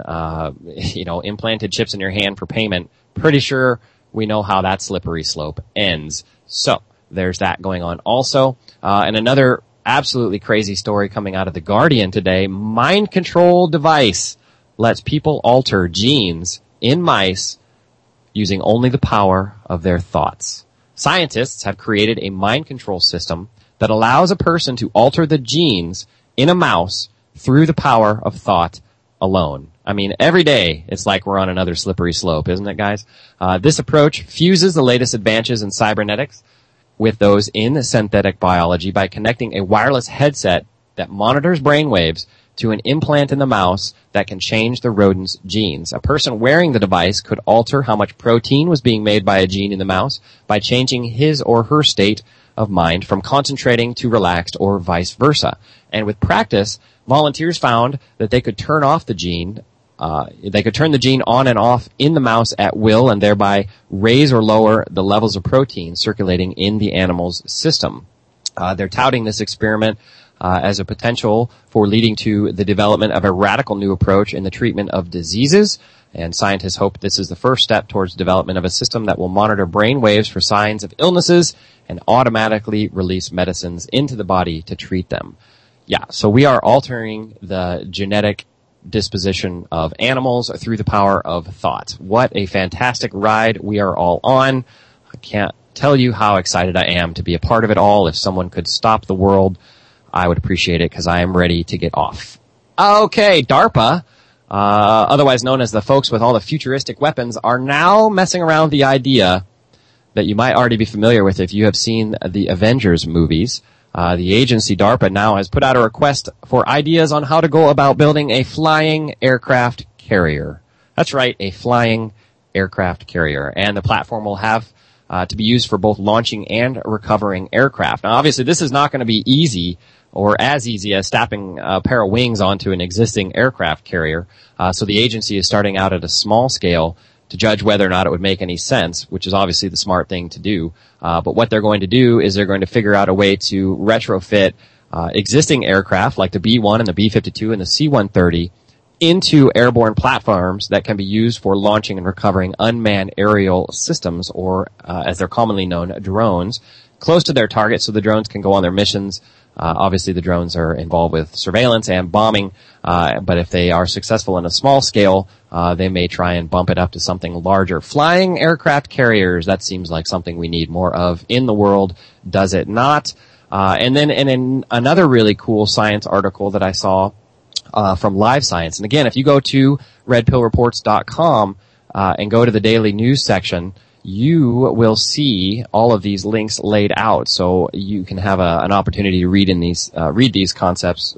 Implanted chips in your hand for payment. Pretty sure we know how that slippery slope ends. So there's that going on also. And another absolutely crazy story coming out of The Guardian today. Mind control device lets people alter genes in mice using only the power of their thoughts. Scientists have created a mind control system that allows a person to alter the genes in a mouse through the power of thought alone. I mean, every day it's like we're on another slippery slope, isn't it, guys? This approach fuses the latest advances in cybernetics with those in synthetic biology by connecting a wireless headset that monitors brainwaves to an implant in the mouse that can change the rodent's genes. A person wearing the device could alter how much protein was being made by a gene in the mouse by changing his or her state of mind from concentrating to relaxed or vice versa. And with practice, volunteers found that they could turn off the gene they could turn the gene on and off in the mouse at will and thereby raise or lower the levels of protein circulating in the animal's system. They're touting this experiment as a potential for leading to the development of a radical new approach in the treatment of diseases. And scientists hope this is the first step towards development of a system that will monitor brain waves for signs of illnesses and automatically release medicines into the body to treat them. Yeah, so we are altering the genetic disposition of animals through the power of thought. What a fantastic ride we are all on. I can't tell you how excited I am to be a part of it all. If someone could stop the world, I would appreciate it because I am ready to get off. Okay, DARPA, otherwise known as the folks with all the futuristic weapons, are now messing around with the idea that you might already be familiar with if you have seen the Avengers movies. The agency DARPA now has put out a request for ideas on how to go about building a flying aircraft carrier. That's right, a flying aircraft carrier. And the platform will have to be used for both launching and recovering aircraft. Now, obviously, this is not going to be easy or as easy as snapping a pair of wings onto an existing aircraft carrier. So the agency is starting out at a small scale to judge whether or not it would make any sense, which is obviously the smart thing to do. But what they're going to do is they're going to figure out a way to retrofit existing aircraft like the B-1 and the B-52 and the C-130 into airborne platforms that can be used for launching and recovering unmanned aerial systems, or as they're commonly known, drones, close to their target so the drones can go on their missions. Obviously, the drones are involved with surveillance and bombing, but if they are successful in a small scale, they may try and bump it up to something larger. Flying aircraft carriers, that seems like something we need more of in the world, does it not? And then in another really cool science article that I saw from Live Science, and again, if you go to redpillreports.com and go to the daily news section, you will see all of these links laid out, so you can have an opportunity to read into these concepts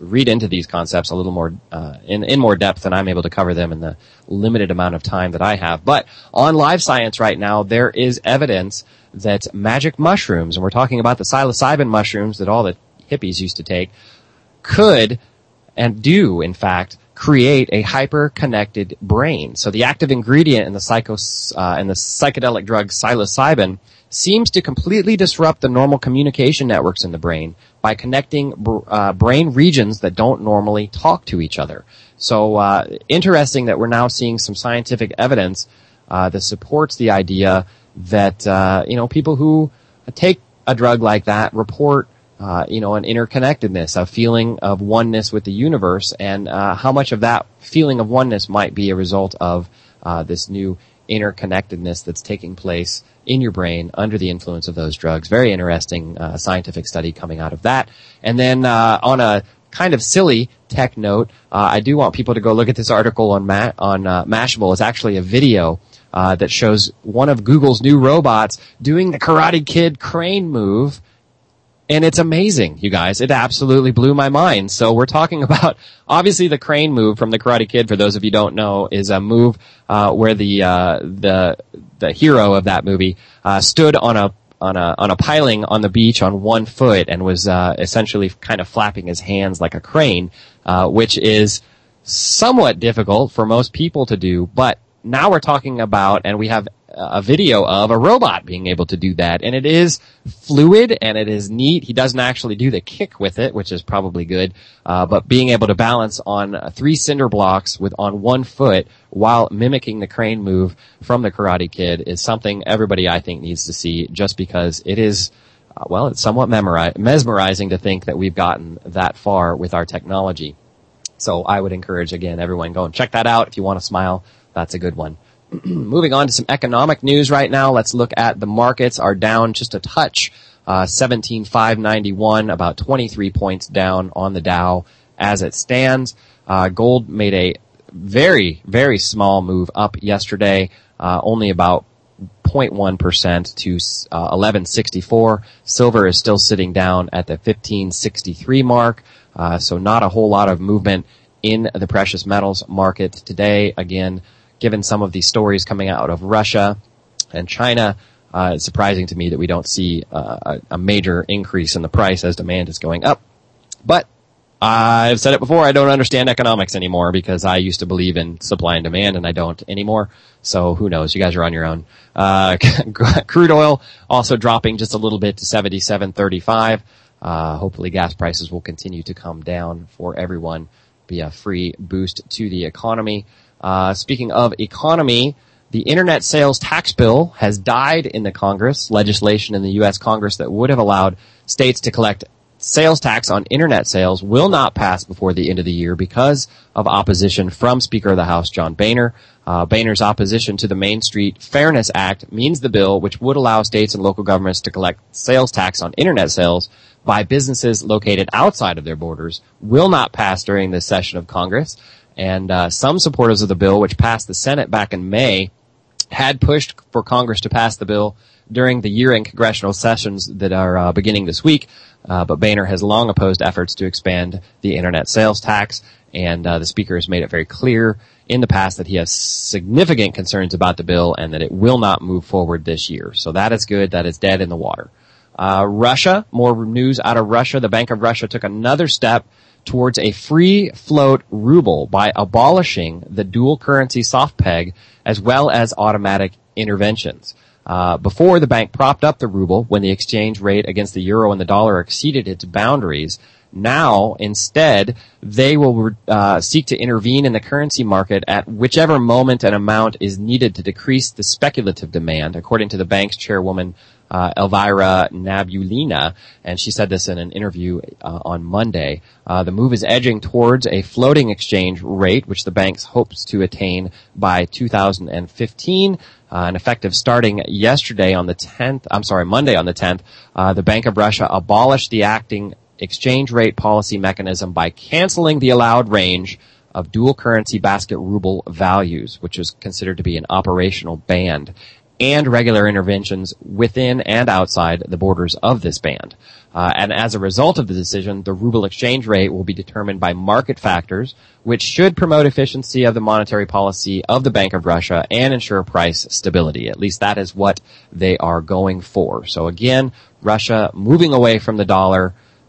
a little more in more depth than I'm able to cover them in the limited amount of time that I have. But on Live Science right now, there is evidence that magic mushrooms, and we're talking about the psilocybin mushrooms that all the hippies used to take, could and do, in fact, create a hyper-connected brain. So the active ingredient in the psychedelic drug psilocybin seems to completely disrupt the normal communication networks in the brain by connecting brain regions that don't normally talk to each other. So interesting that we're now seeing some scientific evidence that supports the idea that people who take a drug like that report an interconnectedness, a feeling of oneness with the universe, and how much of that feeling of oneness might be a result of this new interconnectedness that's taking place in your brain under the influence of those drugs. Very interesting scientific study coming out of that. And then on a kind of silly tech note, I do want people to go look at this article on Mashable. It's actually a video that shows one of Google's new robots doing the Karate Kid crane move. And it's amazing, you guys. It absolutely blew my mind. So we're talking about, obviously, the crane move from the Karate Kid, for those of you who don't know, is a move where the hero of that movie stood on a piling on the beach on one foot and was essentially kind of flapping his hands like a crane, which is somewhat difficult for most people to do. But now we're talking about, and we have a video of a robot being able to do that, and it is fluid and it is neat. He doesn't actually do the kick with it, which is probably good, but being able to balance on 3 cinder blocks on one foot while mimicking the crane move from the Karate Kid is something everybody, I think, needs to see, just because it is it's somewhat mesmerizing to think that we've gotten that far with our technology. So I would encourage, again, everyone, go and check that out. If you want to smile, that's a good one. Moving on to some economic news right now. Let's look at the markets are down just a touch. 17,591, about 23 points down on the Dow as it stands. Gold made a very, very small move up yesterday, only about 0.1% to 1164. Silver is still sitting down at the 1563 mark, so not a whole lot of movement in the precious metals market today. Again, given some of these stories coming out of Russia and China, it's surprising to me that we don't see a major increase in the price as demand is going up. But I've said it before, I don't understand economics anymore because I used to believe in supply and demand and I don't anymore. So who knows? You guys are on your own. Crude oil also dropping just a little bit to 77.35. Hopefully gas prices will continue to come down for everyone, be a free boost to the economy. Speaking of economy, the internet sales tax bill has died in the Congress. Legislation in the U.S. Congress that would have allowed states to collect sales tax on internet sales will not pass before the end of the year because of opposition from Speaker of the House John Boehner. Boehner's opposition to the Main Street Fairness Act means the bill, which would allow states and local governments to collect sales tax on internet sales by businesses located outside of their borders, will not pass during this session of Congress. And some supporters of the bill, which passed the Senate back in May, had pushed for Congress to pass the bill during the year-end congressional sessions that are beginning this week. But Boehner has long opposed efforts to expand the internet sales tax, and the Speaker has made it very clear in the past that he has significant concerns about the bill and that it will not move forward this year. So that is good. That is dead in the water. Russia, more news out of Russia. The Bank of Russia took another step towards a free float ruble by abolishing the dual currency soft peg as well as automatic interventions. Before, the bank propped up the ruble when the exchange rate against the euro and the dollar exceeded its boundaries. Now, instead, they will seek to intervene in the currency market at whichever moment and amount is needed to decrease the speculative demand, according to the bank's chairwoman, Elvira Nabulina, and she said this in an interview on Monday. The move is edging towards a floating exchange rate, which the bank hopes to attain by 2015. And effective starting yesterday on the 10th, Monday on the 10th, the Bank of Russia abolished the acting exchange rate policy mechanism by canceling the allowed range of dual currency basket ruble values, which is considered to be an operational band, and regular interventions within and outside the borders of this band. And as a result of the decision, the ruble exchange rate will be determined by market factors, which should promote efficiency of the monetary policy of the Bank of Russia and ensure price stability. At least that is what they are going for. So again, Russia moving away from the dollar,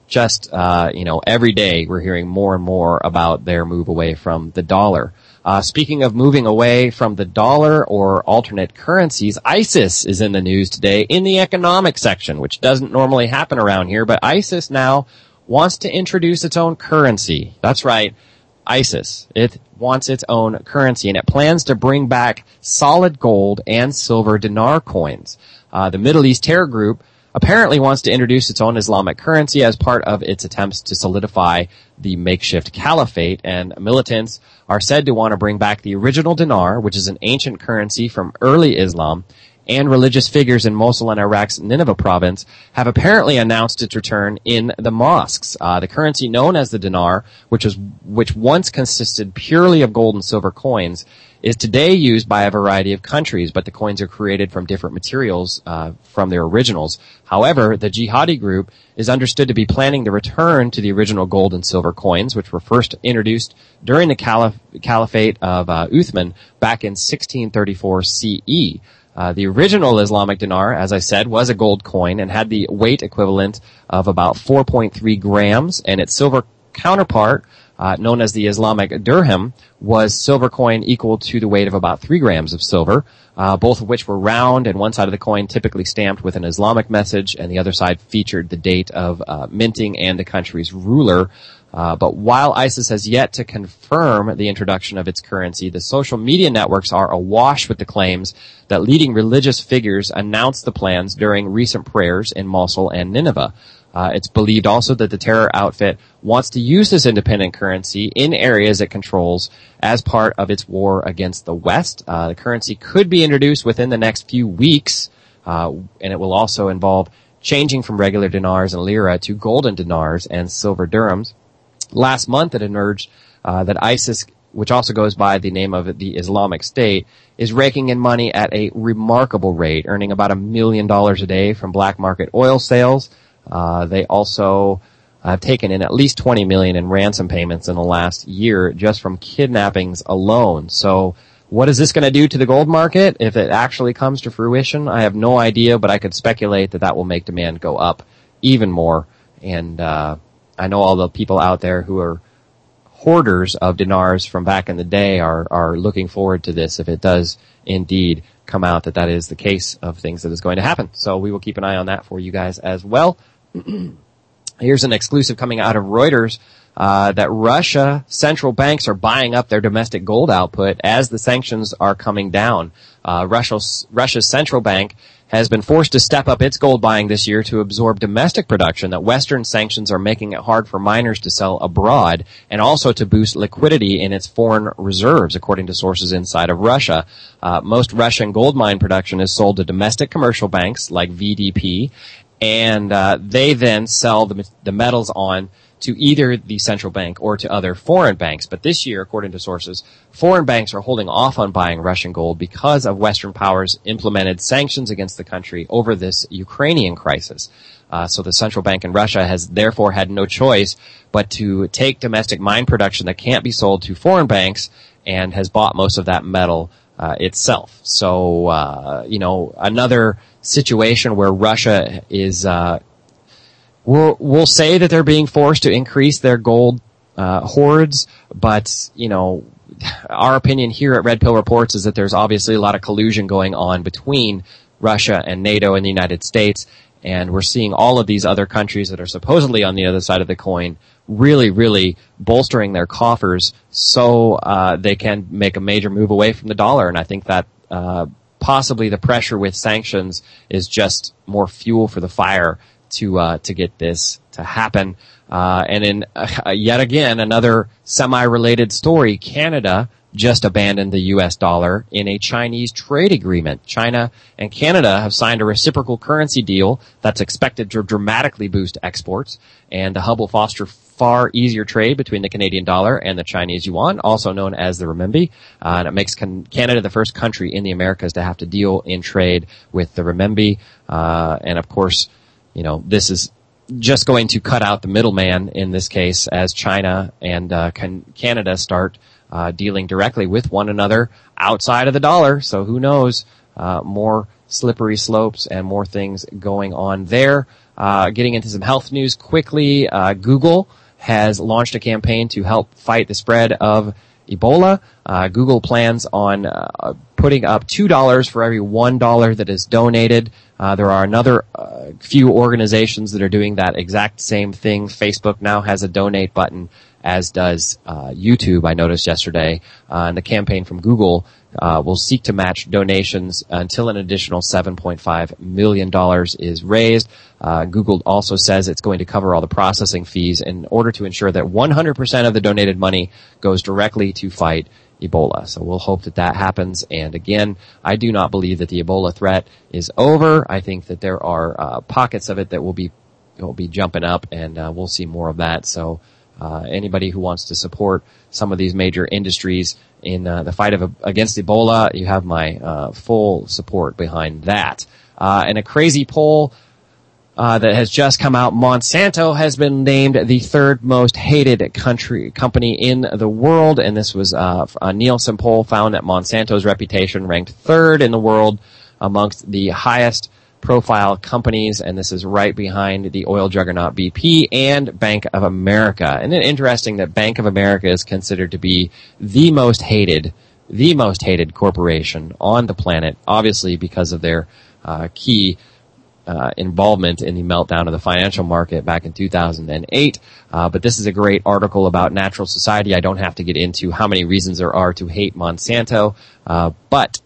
just, every day we're hearing more and more about their move away from the dollar. Speaking of moving away from the dollar or alternate currencies, ISIS is in the news today in the economic section, which doesn't normally happen around here, but ISIS now wants to introduce its own currency. That's right, ISIS. It wants its own currency, and it plans to bring back solid gold and silver dinar coins. The Middle East terror group apparently wants to introduce its own Islamic currency as part of its attempts to solidify the makeshift caliphate, and militants are said to want to bring back the original dinar, which is an ancient currency from early Islam, and religious figures in Mosul and Iraq's Nineveh province have apparently announced its return in the mosques. The currency known as the dinar, which once consisted purely of gold and silver coins, is today used by a variety of countries, but the coins are created from different materials from their originals. However, the jihadi group is understood to be planning the return to the original gold and silver coins, which were first introduced during the caliphate of Uthman back in 1634 CE. The original Islamic dinar, as I said, was a gold coin and had the weight equivalent of about 4.3 grams, and its silver counterpart, known as the Islamic dirham, was silver coin equal to the weight of about 3 grams of silver, both of which were round, and one side of the coin typically stamped with an Islamic message, and the other side featured the date of minting and the country's ruler. But while ISIS has yet to confirm the introduction of its currency, the social media networks are awash with the claims that leading religious figures announced the plans during recent prayers in Mosul and Nineveh. It's believed also that the terror outfit wants to use this independent currency in areas it controls as part of its war against the West. The currency could be introduced within the next few weeks, and it will also involve changing from regular dinars and lira to golden dinars and silver dirhams. Last month it emerged that ISIS, which also goes by the name of the Islamic State, is raking in money at a remarkable rate, earning about $1 million a day from black market oil sales. They also have taken in at least $20 million in ransom payments in the last year just from kidnappings alone. So what is this going to do to the gold market if it actually comes to fruition? I have no idea, but I could speculate that will make demand go up even more. And I know all the people out there who are hoarders of dinars from back in the day are looking forward to this if it does indeed come out that is the case of things that is going to happen. So we will keep an eye on that for you guys as well. Here's an exclusive coming out of Reuters that Russia central banks are buying up their domestic gold output as the sanctions are coming down. Russia's central bank has been forced to step up its gold buying this year to absorb domestic production that Western sanctions are making it hard for miners to sell abroad, and also to boost liquidity in its foreign reserves, according to sources inside of Russia. Most Russian gold mine production is sold to domestic commercial banks like VDP, and they then sell the metals on to either the central bank or to other foreign banks. But this year, according to sources, foreign banks are holding off on buying Russian gold because of Western powers implemented sanctions against the country over this Ukrainian crisis. So the central bank in Russia has therefore had no choice but to take domestic mine production that can't be sold to foreign banks and has bought most of that metal itself. So, another situation where Russia is We'll say that they're being forced to increase their gold hoards, but, our opinion here at Red Pill Reports is that there's obviously a lot of collusion going on between Russia and NATO and the United States, and we're seeing all of these other countries that are supposedly on the other side of the coin really, really bolstering their coffers so they can make a major move away from the dollar, and I think that possibly the pressure with sanctions is just more fuel for the fire to get this to happen. And in yet again another semi-related story, Canada just abandoned the US dollar in a Chinese trade agreement. China and Canada have signed a reciprocal currency deal that's expected to dramatically boost exports, and the hub will foster far easier trade between the Canadian dollar and the Chinese yuan, also known as the renminbi. And it makes Canada the first country in the Americas to have to deal in trade with the renminbi. And of course, this is just going to cut out the middleman in this case as China and Canada start dealing directly with one another outside of the dollar. So who knows, more slippery slopes and more things going on there. Getting into some health news quickly, Google has launched a campaign to help fight the spread of Ebola. Google plans on putting up $2 for every $1 that is donated. There are another few organizations that are doing that exact same thing. Facebook now has a donate button, as does YouTube, I noticed yesterday. And the campaign from Google will seek to match donations until an additional $7.5 million is raised. Google also says it's going to cover all the processing fees in order to ensure that 100% of the donated money goes directly to fight Ebola. So we'll hope that that happens. And again, I do not believe that the Ebola threat is over. I think that there are pockets of it that will be jumping up, and we'll see more of that. So anybody who wants to support some of these major industries in the fight against Ebola, you have my full support behind that. And a crazy poll that has just come out, Monsanto has been named the third most hated company in the world, and this was a Nielsen poll found that Monsanto's reputation ranked third in the world amongst the highest profile companies, and this is right behind the oil juggernaut BP and Bank of America. And it's interesting that Bank of America is considered to be the most hated corporation on the planet, obviously because of their key involvement in the meltdown of the financial market back in 2008. But this is a great article about Natural Society. I don't have to get into how many reasons there are to hate Monsanto, but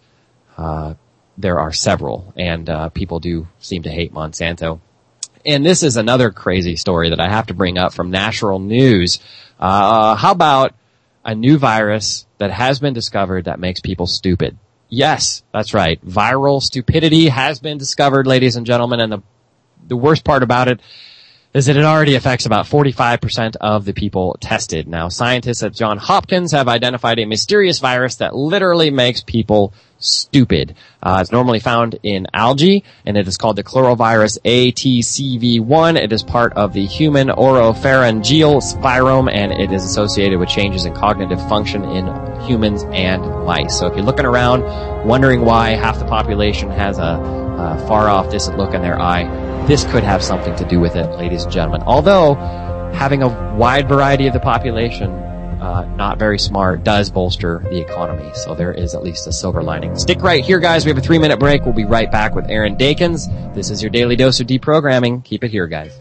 there are several, and people do seem to hate Monsanto. And this is another crazy story that I have to bring up from National News. How about a new virus that has been discovered that makes people stupid? Yes, that's right. Viral stupidity has been discovered, ladies and gentlemen, and the worst part about it is that it already affects about 45% of the people tested. Now, scientists at Johns Hopkins have identified a mysterious virus that literally makes people stupid. It's normally found in algae, and it is called the chlorovirus ATCV1. It is part of the human oropharyngeal virome, and it is associated with changes in cognitive function in humans and mice. So if you're looking around wondering why half the population has a far-off, distant look in their eye, this could have something to do with it, ladies and gentlemen. Although having a wide variety of the population, not very smart, does bolster the economy. So there is at least a silver lining. Stick right here, guys. We have a 3-minute break. We'll be right back with Aaron Dakins. This is your daily dose of deprogramming. Keep it here, guys.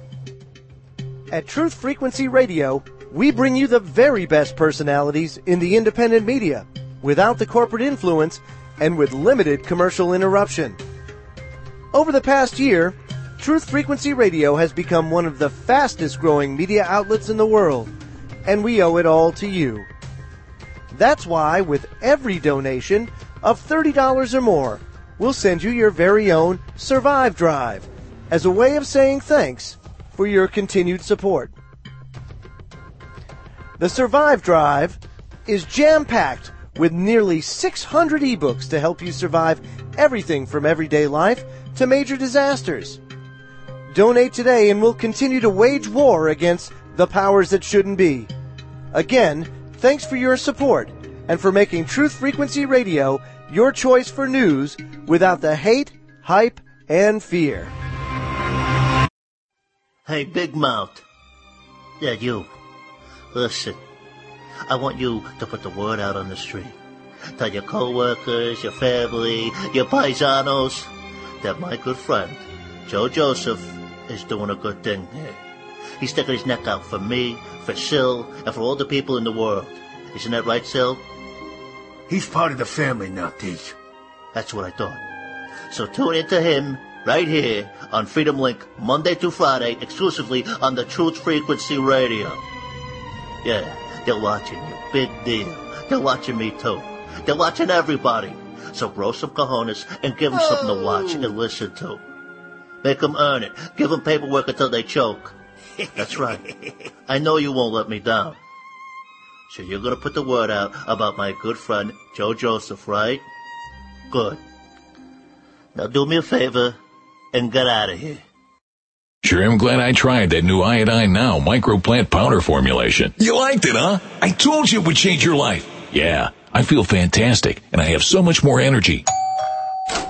At Truth Frequency Radio, we bring you the very best personalities in the independent media, without the corporate influence and with limited commercial interruption. Over the past year, Truth Frequency Radio has become one of the fastest growing media outlets in the world, and we owe it all to you. That's why with every donation of $30 or more, we'll send you your very own Survive Drive as a way of saying thanks for your continued support. The Survive Drive is jam-packed with nearly 600 ebooks to help you survive everything from everyday life to major disasters. Donate today and we'll continue to wage war against the powers that shouldn't be. Again, thanks for your support and for making Truth Frequency Radio your choice for news without the hate, hype, and fear. Hey, Big Mouth. Yeah, you. Listen, I want you to put the word out on the street. Tell your co-workers, your family, your paisanos that my good friend, Joe Joseph, is doing a good thing here. He's sticking his neck out for me, for Sil, and for all the people in the world. Isn't that right, Sil? He's part of the family now, Teach. That's what I thought. So tune in to him right here on Freedom Link, Monday through Friday, exclusively on the Truth Frequency Radio. Yeah, they're watching you. Big deal. They're watching me, too. They're watching everybody. So grow some cojones and give them something to watch and listen to. Make them earn it. Give them paperwork until they choke. That's right. I know you won't let me down. So you're going to put the word out about my good friend, Joe Joseph, right? Good. Now do me a favor and get out of here. Sure am glad I tried that new Iodine Now microplant powder formulation. You liked it, huh? I told you it would change your life. Yeah, I feel fantastic, and I have so much more energy.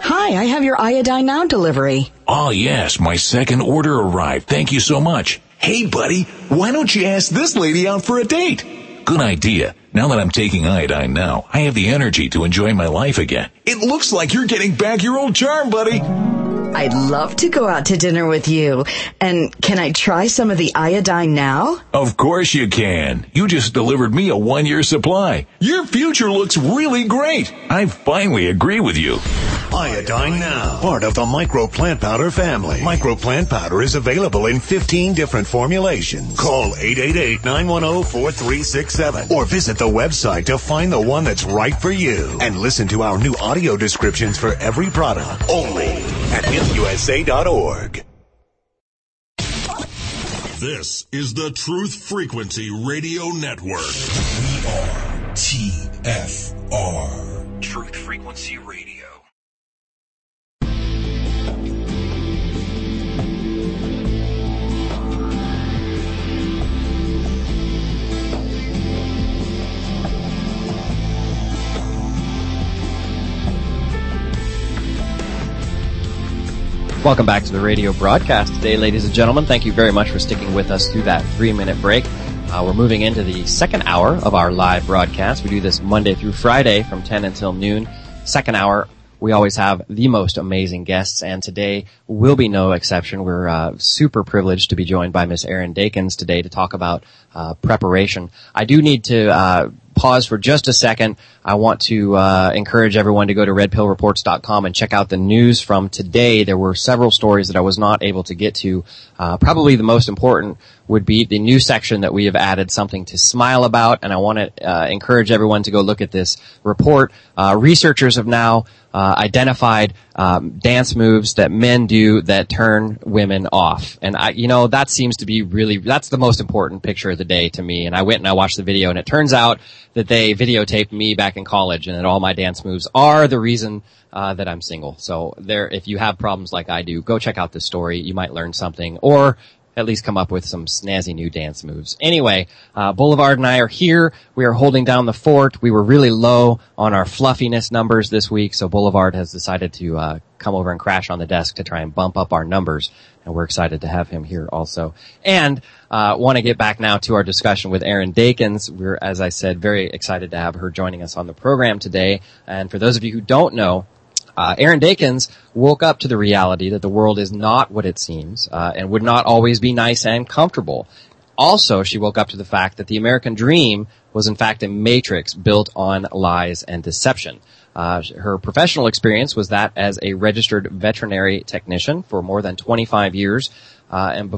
Hi, I have your Iodine Now delivery. Oh, yes, my second order arrived. Thank you so much. Hey, buddy, why don't you ask this lady out for a date? Good idea. Now that I'm taking Iodine Now, I have the energy to enjoy my life again. It looks like you're getting back your old charm, buddy. I'd love to go out to dinner with you. And can I try some of the Iodine Now? Of course you can. You just delivered me a 1-year supply. Your future looks really great. I finally agree with you. Iodine Now, part of the Micro Plant Powder family. Micro Plant Powder is available in 15 different formulations. Call 888-910-4367 or visit the website to find the one that's right for you. And listen to our new audio descriptions for every product only at HempUSA.org. This is the Truth Frequency Radio Network. We are TFR. Truth Frequency Radio. Welcome back to the radio broadcast today, ladies and gentlemen. Thank you very much for sticking with us through that 3-minute break. We're moving into the second hour of our live broadcast. We do this Monday through Friday from 10 until noon. Second hour, we always have the most amazing guests, and today will be no exception. We're super privileged to be joined by Miss Erin Dakins today to talk about preparation. I do need to pause for just a second. I want to encourage everyone to go to redpillreports.com and check out the news from today. There were several stories that I was not able to get to. Probably the most important would be the new section that we have added, something to smile about, and I want to encourage everyone to go look at this report. Researchers have now identified dance moves that men do that turn women off. And that seems to be that's the most important picture of the day to me. And I went and I watched the video, and it turns out that they videotaped me back in college, and that all my dance moves are the reason that I'm single. So if you have problems like I do, go check out this story. You might learn something, or at least come up with some snazzy new dance moves. Anyway, Boulevard and I are here. We are holding down the fort. We were really low on our fluffiness numbers this week, so Boulevard has decided to come over and crash on the desk to try and bump up our numbers, and we're excited to have him here also. And want to get back now to our discussion with Erin Dakins. We're, as I said, very excited to have her joining us on the program today. And for those of you who don't know, Erin Dakins woke up to the reality that the world is not what it seems, and would not always be nice and comfortable. Also, she woke up to the fact that the American dream was in fact a matrix built on lies and deception. Her professional experience was that as a registered veterinary technician for more than 25 years, and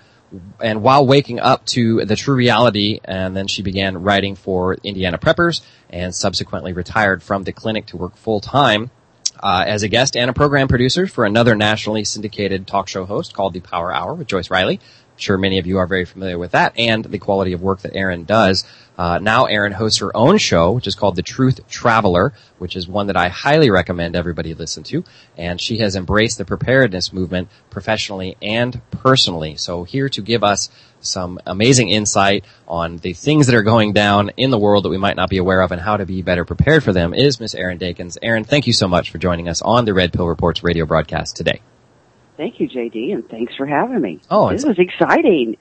while waking up to the true reality, and then she began writing for Indiana Preppers and subsequently retired from the clinic to work full-time as a guest and a program producer for another nationally syndicated talk show host called The Power Hour with Joyce Riley. I'm sure many of you are very familiar with that and the quality of work that Erin does. Now Erin hosts her own show, which is called The Truth Traveler, which is one that I highly recommend everybody listen to. And she has embraced the preparedness movement professionally and personally. So here to give us some amazing insight on the things that are going down in the world that we might not be aware of and how to be better prepared for them is Miss Erin Dakins. Erin, thank you so much for joining us on the Red Pill Reports radio broadcast today. Thank you, JD, and thanks for having me. Oh, this was exciting.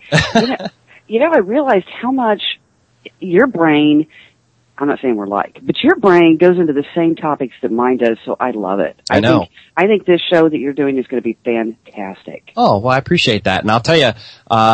I realized how much your brain, I'm not saying we're like, but your brain goes into the same topics that mine does, so I love it. I know. I think this show that you're doing is going to be fantastic. Oh, well, I appreciate that. And I'll tell you,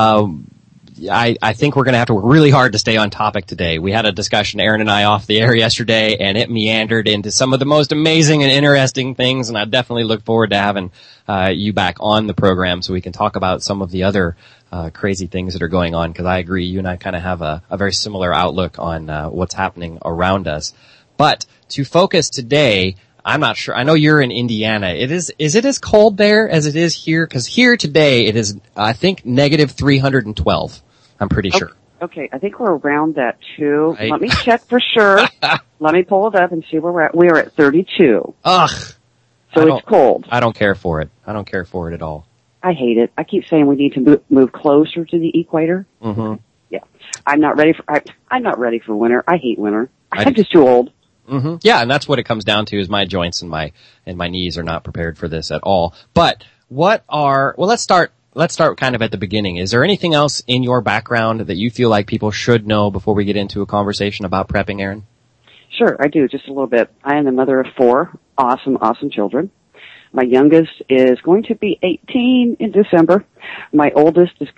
I think we're going to have to work really hard to stay on topic today. We had a discussion, Erin and I, off the air yesterday, and it meandered into some of the most amazing and interesting things, and I definitely look forward to having you back on the program so we can talk about some of the other crazy things that are going on, because I agree, you and I kind of have a very similar outlook on what's happening around us. But to focus today, I'm not sure. I know you're in Indiana. Is it as cold there as it is here? Because here today it is, I think, negative 312. I'm pretty sure. Okay, I think we're around that too. Right. Let me check for sure. Let me pull it up and see where we're at. We are at 32. Ugh. So it's cold. I don't care for it. I don't care for it at all. I hate it. I keep saying we need to move closer to the equator. Mm-hmm. Yeah. I'm not ready for winter. I hate winter. I'm just too old. Mm-hmm. Yeah, and that's what it comes down to is my joints and my knees are not prepared for this at all. But let's start kind of at the beginning. Is there anything else in your background that you feel like people should know before we get into a conversation about prepping, Erin? Sure, I do, just a little bit. I am the mother of 4 awesome children. My youngest is going to be 18 in December. My oldest is,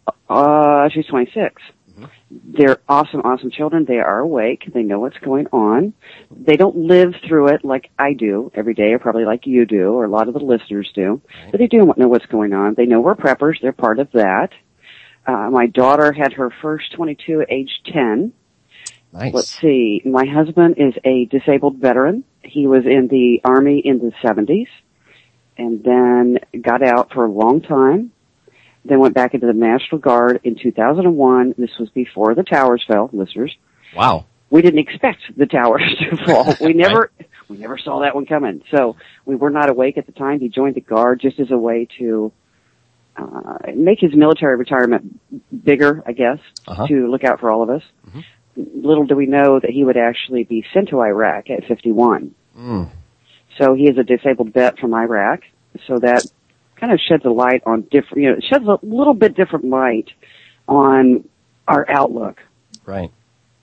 she's 26. They're awesome children. They are awake. They know what's going on. They don't live through it like I do every day, or probably like you do, or a lot of the listeners do. But they do know what's going on. They know we're preppers. They're part of that. My daughter had her first 22 at age 10. Nice. Let's see. My husband is a disabled veteran. He was in the Army in the 70s, and then got out for a long time. Then went back into the National Guard in 2001. This was before the towers fell, listeners. Wow. We didn't expect the towers to fall. We never saw that one coming. So we were not awake at the time. He joined the Guard just as a way to make his military retirement bigger, I guess, to look out for all of us. Mm-hmm. Little do we know that he would actually be sent to Iraq at 51. Mm. So he is a disabled vet from Iraq. So that kind of sheds a light on different, sheds a little bit different light on our outlook. Right.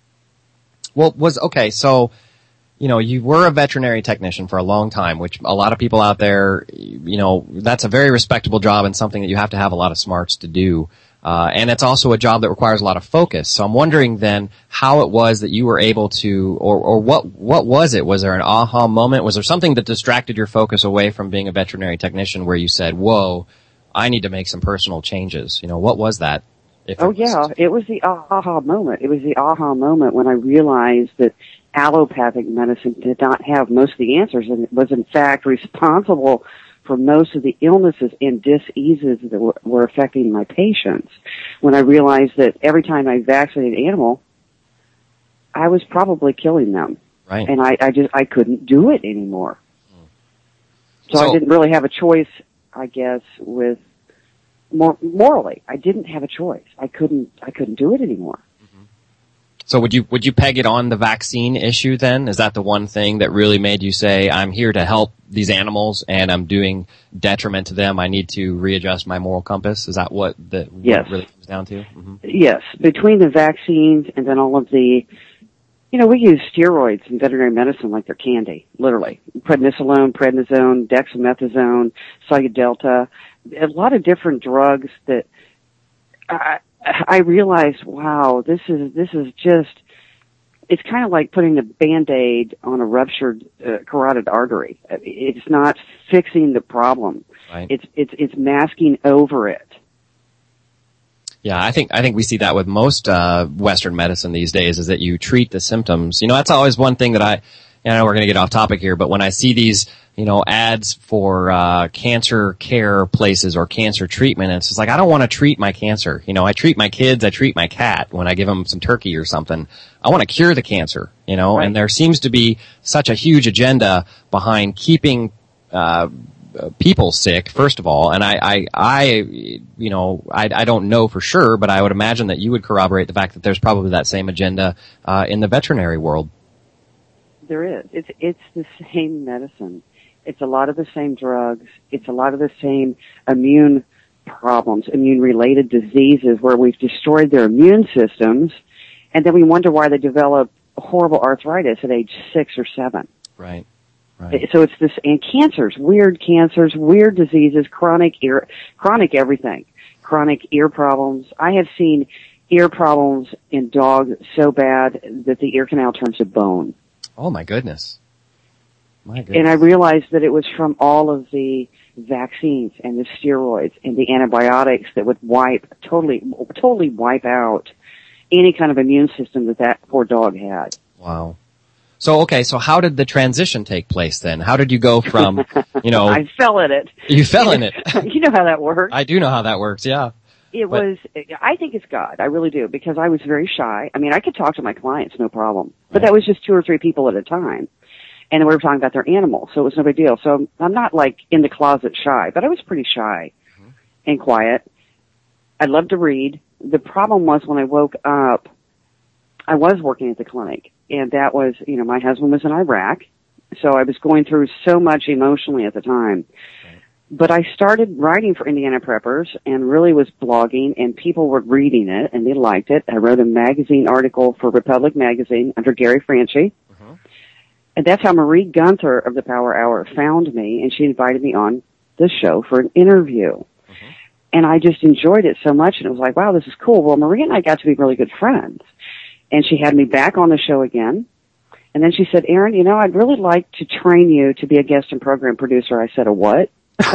Well, so, you were a veterinary technician for a long time, which a lot of people out there, that's a very respectable job and something that you have to have a lot of smarts to do. And it's also a job that requires a lot of focus. So I'm wondering then how it was that you were able to, or what was it? Was there an aha moment? Was there something that distracted your focus away from being a veterinary technician where you said, whoa, I need to make some personal changes? What was that? It was the aha moment. It was the aha moment when I realized that allopathic medicine did not have most of the answers and it was in fact responsible for most of the illnesses and diseases that were affecting my patients. When I realized that every time I vaccinated an animal, I was probably killing them. Right. And I couldn't do it anymore. So I didn't really have a choice, I guess, with morally. I didn't have a choice. I couldn't do it anymore. So would you peg it on the vaccine issue then? Is that the one thing that really made you say, I'm here to help these animals and I'm doing detriment to them, I need to readjust my moral compass? Is that what what really comes down to? Mm-hmm. Yes. Between the vaccines and then all of the, we use steroids in veterinary medicine like they're candy, literally. Prednisolone, prednisone, dexamethasone, Soludelta, a lot of different drugs that I realized, wow, this is just, it's kind of like putting a Band-Aid on a ruptured carotid artery. It's not fixing the problem. Right. It's masking over it. Yeah, I think we see that with most Western medicine these days is that you treat the symptoms. That's always one thing that I know we're going to get off topic here, but when I see these, ads for cancer care places or cancer treatment, it's just like, I don't want to treat my cancer. I treat my kids, I treat my cat when I give them some turkey or something. I want to cure the cancer, Right. And there seems to be such a huge agenda behind keeping people sick, first of all, and I don't know for sure, but I would imagine that you would corroborate the fact that there's probably that same agenda in the veterinary world. There is. It's the same medicine. It's a lot of the same drugs. It's a lot of the same immune problems, immune-related diseases where we've destroyed their immune systems, and then we wonder why they develop horrible arthritis at age 6 or 7. Right. So it's this, and cancers, weird diseases, chronic everything, chronic ear problems. I have seen ear problems in dogs so bad that the ear canal turns to bone. Oh my goodness. And I realized that it was from all of the vaccines and the steroids and the antibiotics that would totally wipe out any kind of immune system that poor dog had. Wow. So how did the transition take place then? How did you go from, I fell in it. You fell in it. You know how that works. I do know how that works, yeah. I think it's God. I really do, because I was very shy. I mean, I could talk to my clients, no problem. But that was just 2 or 3 people at a time. And we were talking about their animals, so it was no big deal. So I'm not like in the closet shy, but I was pretty shy and quiet. I loved to read. The problem was when I woke up, I was working at the clinic, and that was, my husband was in Iraq, so I was going through so much emotionally at the time. But I started writing for Indiana Preppers and really was blogging, and people were reading it, and they liked it. I wrote a magazine article for Republic Magazine under Gary Franchi. And that's how Marie Gunther of the Power Hour found me, and she invited me on the show for an interview. And I just enjoyed it so much, and it was like, wow, this is cool. Well, Marie and I got to be really good friends. And she had me back on the show again. And then she said, Erin, I'd really like to train you to be a guest and program producer. I said, a what?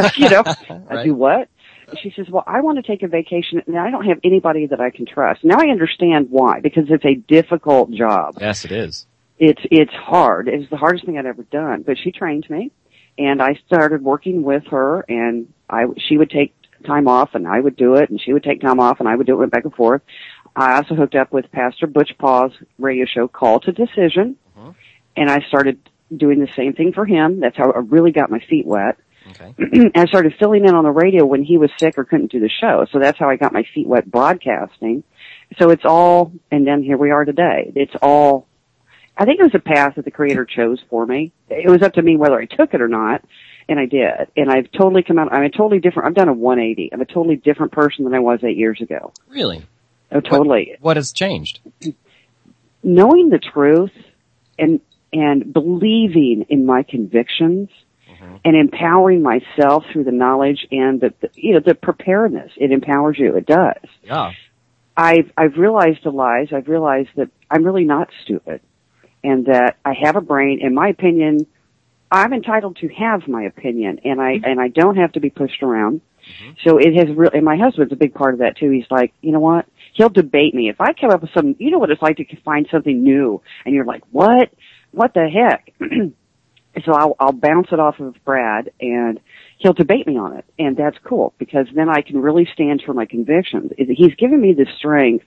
I do what? And she says, well, I want to take a vacation, and I don't have anybody that I can trust. Now I understand why, because it's a difficult job. Yes, it is. It's hard. It's the hardest thing I'd ever done. But she trained me, and I started working with her, and she would take time off, and I would do it, and she would take time off, and I would do it, went back and forth. I also hooked up with Pastor Butch Paw's radio show, Call to Decision, and I started doing the same thing for him. That's how I really got my feet wet. And I started filling in on the radio when he was sick or couldn't do the show. So that's how I got my feet wet broadcasting. So it's all, and then here we are today. It's all, I think it was a path that the Creator chose for me. It was up to me whether I took it or not, and I did. And I've totally come out, I'm a totally different, I've done a 180. I'm a totally different person than I was 8 years ago. Really? Oh, totally. What has changed? Knowing the truth and believing in my convictions and empowering myself through the knowledge and the preparedness. It empowers you. It does. Yeah. I've realized the lies. I've realized that I'm really not stupid, and that I have a brain. In my opinion, I'm entitled to have my opinion, and I don't have to be pushed around. So it has really, and my husband's a big part of that too. He's like, you know what? He'll debate me if I come up with some. You know what it's like to find something new, and you're like, what? What the heck? So I'll bounce it off of Brad, and he'll debate me on it, and that's cool, because then I can really stand for my convictions. He's given me the strength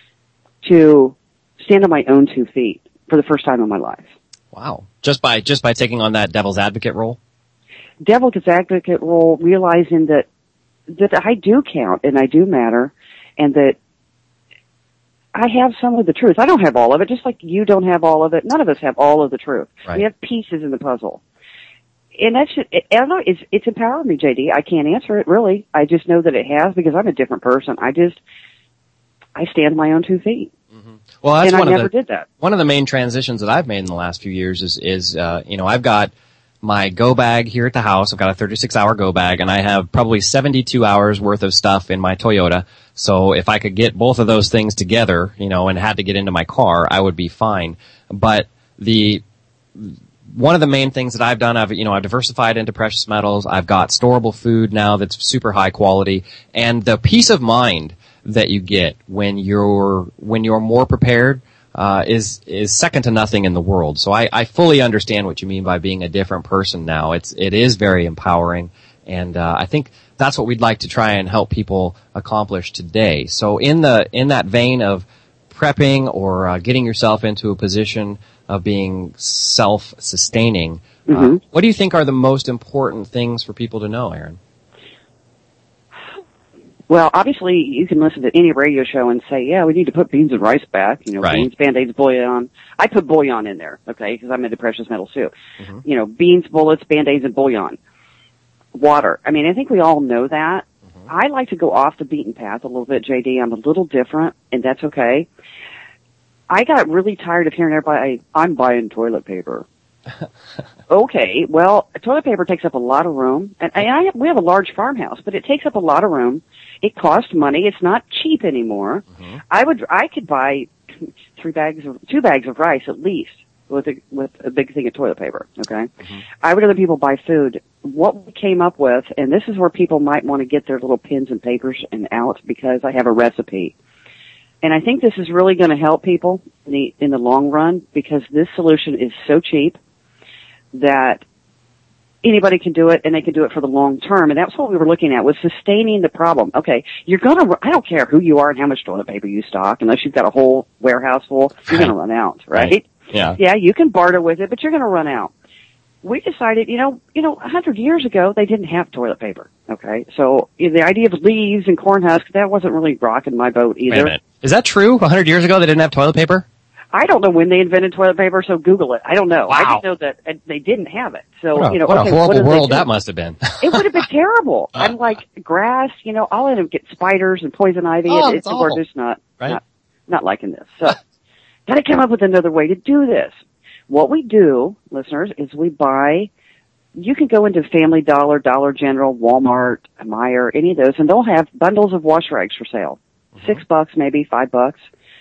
to stand on my own 2 feet for the first time in my life. Wow. Just by taking on that devil's advocate role? Devil's advocate role, realizing that I do count, and I do matter, and that I have some of the truth. I don't have all of it, just like you don't have all of it. None of us have all of the truth. Right. We have pieces in the puzzle. And that's just, I don't know, it's empowered me, JD. I can't answer it, really. I just know that it has, because I'm a different person. I stand on my own 2 feet. Well, that's and I never did that. One of the main transitions that I've made in the last few years is I've got my go bag here at the house. I've got a 36-hour go bag, and I have probably 72 hours worth of stuff in my Toyota. So if I could get both of those things together, and had to get into my car, I would be fine. But one of the main things that I've done, I've diversified into precious metals. I've got storable food now that's super high quality, and the peace of mind that you get when you're more prepared is second to nothing in the world. So I fully understand what you mean by being a different person now. It is very empowering, and I think that's what we'd like to try and help people accomplish today. So in that vein of prepping or getting yourself into a position of being self-sustaining, what do you think are the most important things for people to know, Erin? Well, obviously, you can listen to any radio show and say, yeah, we need to put beans and rice back, right. Beans, Band-Aids, bouillon. I put bouillon in there, okay, because I'm into precious metals too. Beans, bullets, Band-Aids, and bouillon. Water. I mean, I think we all know that. I like to go off the beaten path a little bit, JD. I'm a little different, and that's okay. I got really tired of hearing everybody, I'm buying toilet paper. Okay, well, toilet paper takes up a lot of room, and we have a large farmhouse, but it takes up a lot of room. It costs money. It's not cheap anymore. I could buy 2 bags of rice at least with a big thing of toilet paper. Okay, I would rather people buy food. What we came up with, and this is where people might want to get their little pens and papers and out, because I have a recipe. And I think this is really going to help people in the long run, because this solution is so cheap that anybody can do it, and they can do it for the long term. And that's what we were looking at, was sustaining the problem. Okay, I don't care who you are and how much toilet paper you stock, unless you've got a whole warehouse full, you're going to run out, right? Yeah. Yeah, you can barter with it, but you're going to run out. We decided, 100 years ago, they didn't have toilet paper, okay? So the idea of leaves and corn husks, that wasn't really rocking my boat either. Wait a minute. Is that true? 100 years ago, they didn't have toilet paper? I don't know when they invented toilet paper, so Google it. I don't know. Wow. I just know that they didn't have it. So, what a, you know, what okay, a horrible what did they world do? that must have been. It would have been terrible. I'm like, grass, you know, I'll end up getting spiders and poison ivy. Oh, It's awful. we're just not liking this. So, gotta come up with another way to do this. What we do, listeners, is we buy, you can go into Family Dollar, Dollar General, Walmart, Meijer, any of those, and they'll have bundles of wash rags for sale. $6, maybe $5.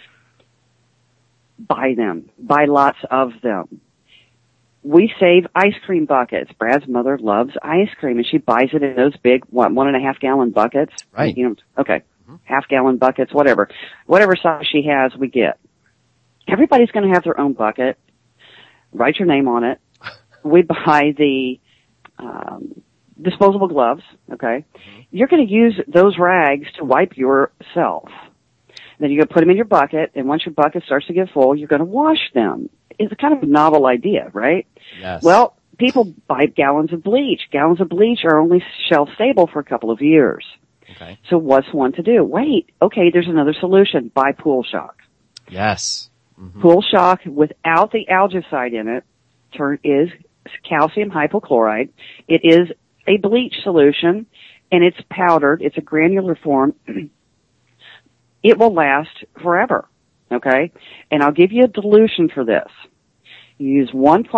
Buy them. Buy lots of them. We save ice cream buckets. Brad's mother loves ice cream, and she buys it in those big, 1.5 gallon buckets. Right. You know, okay. Half gallon buckets, whatever. Whatever size she has, we get. Everybody's going to have their own bucket. Write your name on it. We buy the disposable gloves, okay? You're going to use those rags to wipe yourself. Then you're going to put them in your bucket, and once your bucket starts to get full, you're going to wash them. It's kind of a novel idea, right? Yes. Well, people buy gallons of bleach. Gallons of bleach are only shelf stable for a couple of years. Okay. So what's one to do? Wait, okay, there's another solution. Buy Pool Shock. Yes. Mm-hmm. Pool Shock without the algicide in it is calcium hypochlorite. It is a bleach solution, and it's powdered. It's a granular form. It will last forever, okay? And I'll give you a dilution for this. You use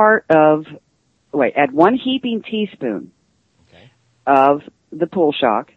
add 1 heaping teaspoon of the Pool Shock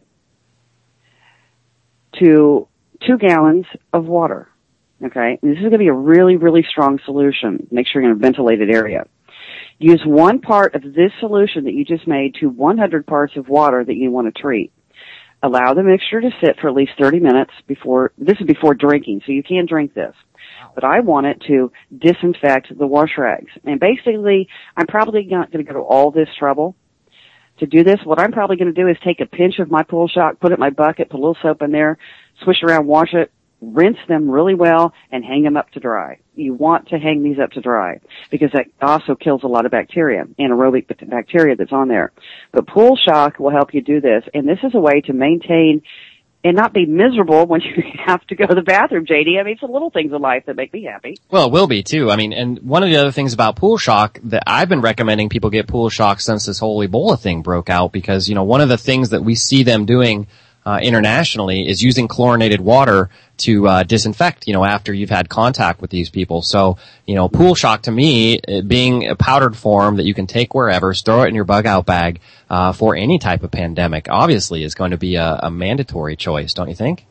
to 2 gallons of water, okay? And this is going to be a really, really strong solution. Make sure you're in a ventilated area. Use 1 part of this solution that you just made to 100 parts of water that you want to treat. Allow the mixture to sit for at least 30 minutes this is before drinking, so you can drink this. But I want it to disinfect the wash rags. And basically, I'm probably not going to go to all this trouble to do this. What I'm probably going to do is take a pinch of my Pool Shock, put it in my bucket, put a little soap in there, swish around, wash it, rinse them really well, and hang them up to dry. You want to hang these up to dry because that also kills a lot of bacteria, anaerobic bacteria that's on there. But Pool Shock will help you do this, and this is a way to maintain and not be miserable when you have to go to the bathroom, JD. I mean, it's the little things in life that make me happy. Well, it will be too. I mean, and one of the other things about Pool Shock that I've been recommending people get Pool Shock since this whole Ebola thing broke out, because, you know, one of the things that we see them doing internationally is using chlorinated water to disinfect, you know, after you've had contact with these people. So, you know, Pool Shock to me, being a powdered form that you can take wherever, store it in your bug out bag for any type of pandemic, obviously is going to be a mandatory choice, don't you think?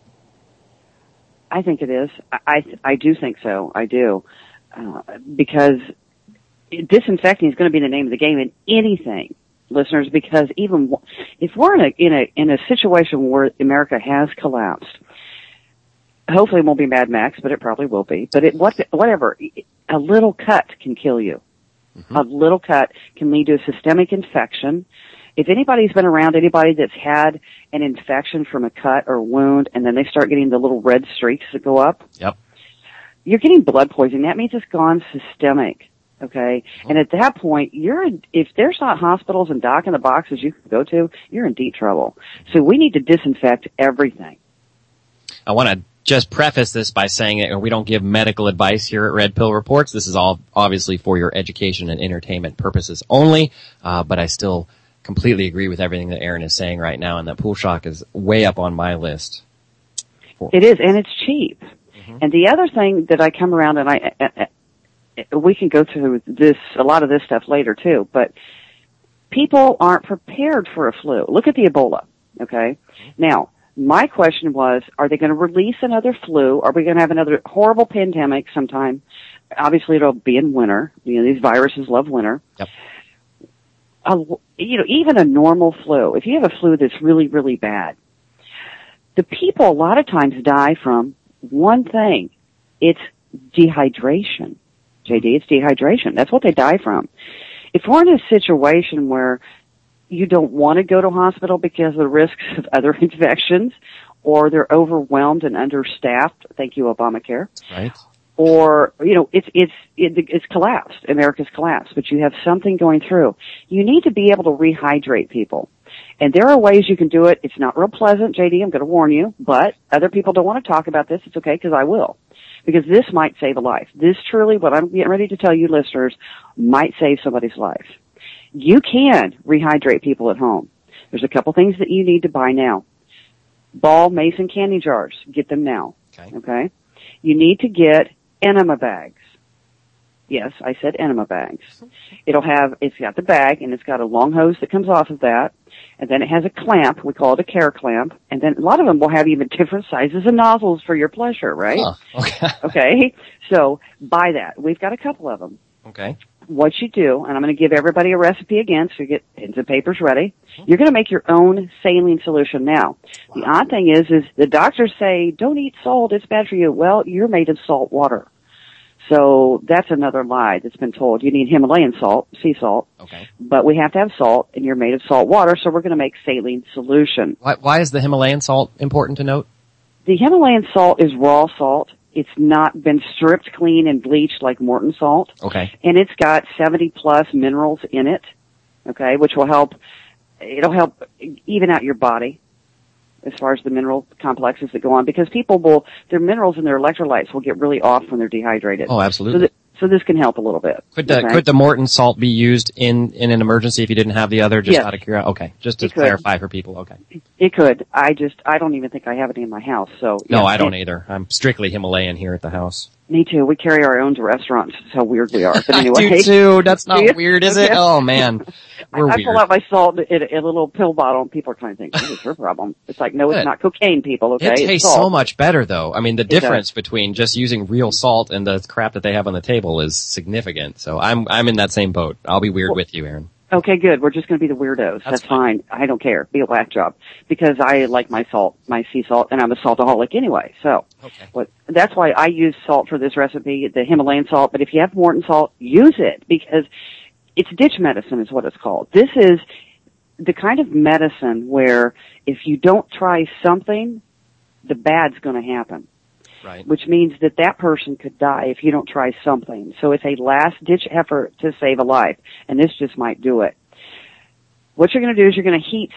I think it is. I do think so. I do. Because disinfecting is going to be the name of the game in anything, listeners, because even if we're in a situation where America has collapsed, hopefully it won't be Mad Max, but it probably will be. But whatever, a little cut can kill you. Mm-hmm. A little cut can lead to a systemic infection. If anybody's been around anybody that's had an infection from a cut or wound, and then they start getting the little red streaks that go up, yep, you're getting blood poisoning. That means it's gone systemic. Okay, and at that point, if there's not hospitals and doc in the boxes you can go to, you're in deep trouble. So we need to disinfect everything. I want to just preface this by saying that we don't give medical advice here at Red Pill Reports. This is all obviously for your education and entertainment purposes only, but I still completely agree with everything that Aaron is saying right now, and that Pool Shock is way up on my list. It is, and it's cheap. Mm-hmm. And the other thing that I come around, and we can go through a lot of this stuff later too, but people aren't prepared for a flu. Look at the Ebola, okay? Now, my question was, are they going to release another flu? Are we going to have another horrible pandemic sometime? Obviously, it'll be in winter. You know, these viruses love winter. Yep. You know, even a normal flu, if you have a flu that's really, really bad, the people a lot of times die from one thing. It's dehydration. JD, it's dehydration. That's what they die from. If we're in a situation where you don't want to go to a hospital because of the risks of other infections, or they're overwhelmed and understaffed, thank you, Obamacare. Right. Or, you know, it's collapsed. America's collapsed, but you have something going through. You need to be able to rehydrate people. And there are ways you can do it. It's not real pleasant, JD, I'm going to warn you, but other people don't want to talk about this. It's okay, because I will. because this might save a life. This truly, what I'm getting ready to tell you listeners, might save somebody's life. You can rehydrate people at home. There's a couple things that you need to buy now. Ball, mason, candy jars. Get them now. Okay? You need to get enema bags. Yes, I said enema bags. It's got the bag, and it's got a long hose that comes off of that, and then it has a clamp. We call it a care clamp, and then a lot of them will have even different sizes of nozzles for your pleasure, right? Oh, okay. Okay? So, buy that. We've got a couple of them. Okay. What you do, and I'm going to give everybody a recipe again, so you get pens and papers ready. You're going to make your own saline solution now. Wow. The odd thing is the doctors say, don't eat salt, it's bad for you. Well, you're made of salt water. So that's another lie that's been told. You need Himalayan salt, sea salt. Okay. But we have to have salt, and you're made of salt water, so we're going to make saline solution. Why is the Himalayan salt important to note? The Himalayan salt is raw salt. It's not been stripped clean and bleached like Morton salt. Okay. And it's got 70 plus minerals in it, okay, which will help, it'll help even out your body as far as the mineral complexes that go on, because their minerals and their electrolytes will get really off when they're dehydrated. Oh, absolutely. So this can help a little bit. Could the Morton salt be used in an emergency if you didn't have the other, just out of curiosity? Okay, just to clarify for people, okay. It could. I don't even think I have any in my house, so. No, I don't either. I'm strictly Himalayan here at the house. Me too. We carry our own to restaurants. That's how weird we are. But anyway. I do too. That's not weird, is it? Oh man. We're I weird. pull out my salt in a little pill bottle, and people are kind of thinking, "What is your problem?" It's like, no, it's not cocaine, people. Okay, it tastes so much better, though. I mean, the difference does. between just using real salt and the crap that they have on the table is significant. So I'm in that same boat. I'll be weird with you, Aaron. Okay, good. We're just going to be the weirdos. That's fine. I don't care. Be a whack job. Because I like my salt, my sea salt, and I'm a saltaholic anyway. So, that's why I use salt for this recipe, the Himalayan salt. But if you have Morton salt, use it, because it's ditch medicine is what it's called. This is the kind of medicine where if you don't try something, the bad's going to happen. Right. Which means that person could die if you don't try something. So it's a last-ditch effort to save a life, and this just might do it. What you're going to do is you're going to heat,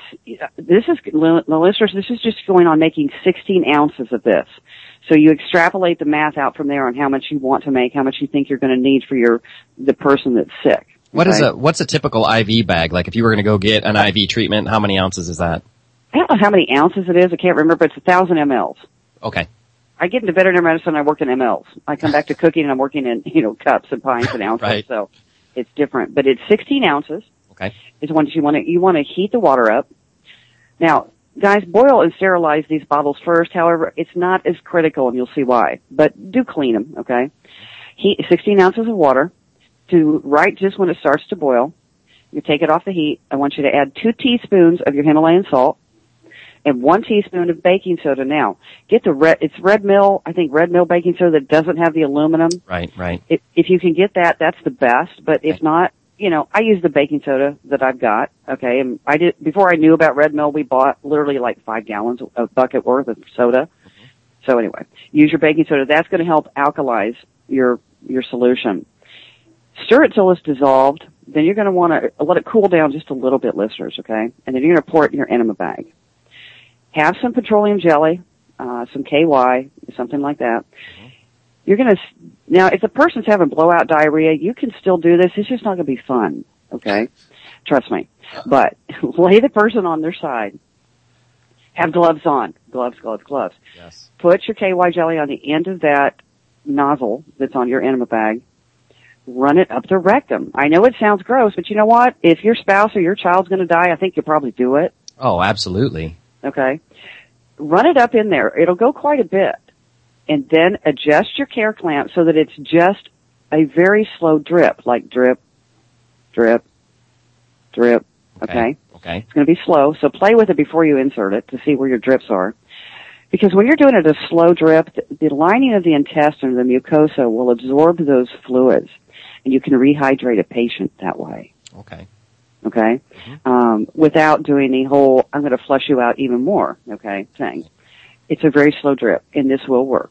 the listeners, this is just going on making 16 ounces of this. So you extrapolate the math out from there on how much you want to make, how much you think you're going to need for the person that's sick. What's a typical IV bag? Like if you were going to go get an IV treatment, how many ounces is that? I don't know how many ounces it is. I can't remember, but it's 1,000 mLs. Okay. I get into veterinary medicine, I work in mLs. I come back to cooking and I'm working in, cups and pints and ounces. Right. So it's different. But it's 16 ounces. Okay. Is when you want to heat the water up. Now, guys, boil and sterilize these bottles first. However, it's not as critical, and you'll see why. But do clean them, okay? Heat 16 ounces of water to right just when it starts to boil. You take it off the heat. I want you to add 2 teaspoons of your Himalayan salt and 1 teaspoon of baking soda. Now, get it's Red Mill, I think Red Mill baking soda that doesn't have the aluminum. Right. If you can get that, that's the best. But if not, I use the baking soda that I've got, okay? And before I knew about Red Mill, we bought literally like 5 gallons of bucket worth of soda. Mm-hmm. So anyway, use your baking soda. That's going to help alkalize your solution. Stir it till it's dissolved. Then you're going to want to let it cool down just a little bit, listeners, okay? And then you're going to pour it in your enema bag. Have some petroleum jelly, some KY, something like that. Mm-hmm. Now, if the person's having blowout diarrhea, you can still do this. It's just not going to be fun, okay? Trust me. But lay the person on their side. Have gloves on. Gloves. Yes. Put your KY jelly on the end of that nozzle that's on your enema bag. Run it up the rectum. I know it sounds gross, but you know what? If your spouse or your child's going to die, I think you'll probably do it. Oh, absolutely. Okay? Run it up in there. It'll go quite a bit. And then adjust your care clamp so that it's just a very slow drip, like drip, drip, drip. Okay? Okay. It's going to be slow, so play with it before you insert it to see where your drips are. Because when you're doing it a slow drip, the lining of the intestine, the mucosa, will absorb those fluids, and you can rehydrate a patient that way. Okay. Okay? Mm-hmm. Without doing the whole, I'm going to flush you out even more, okay, thing. It's a very slow drip, and this will work.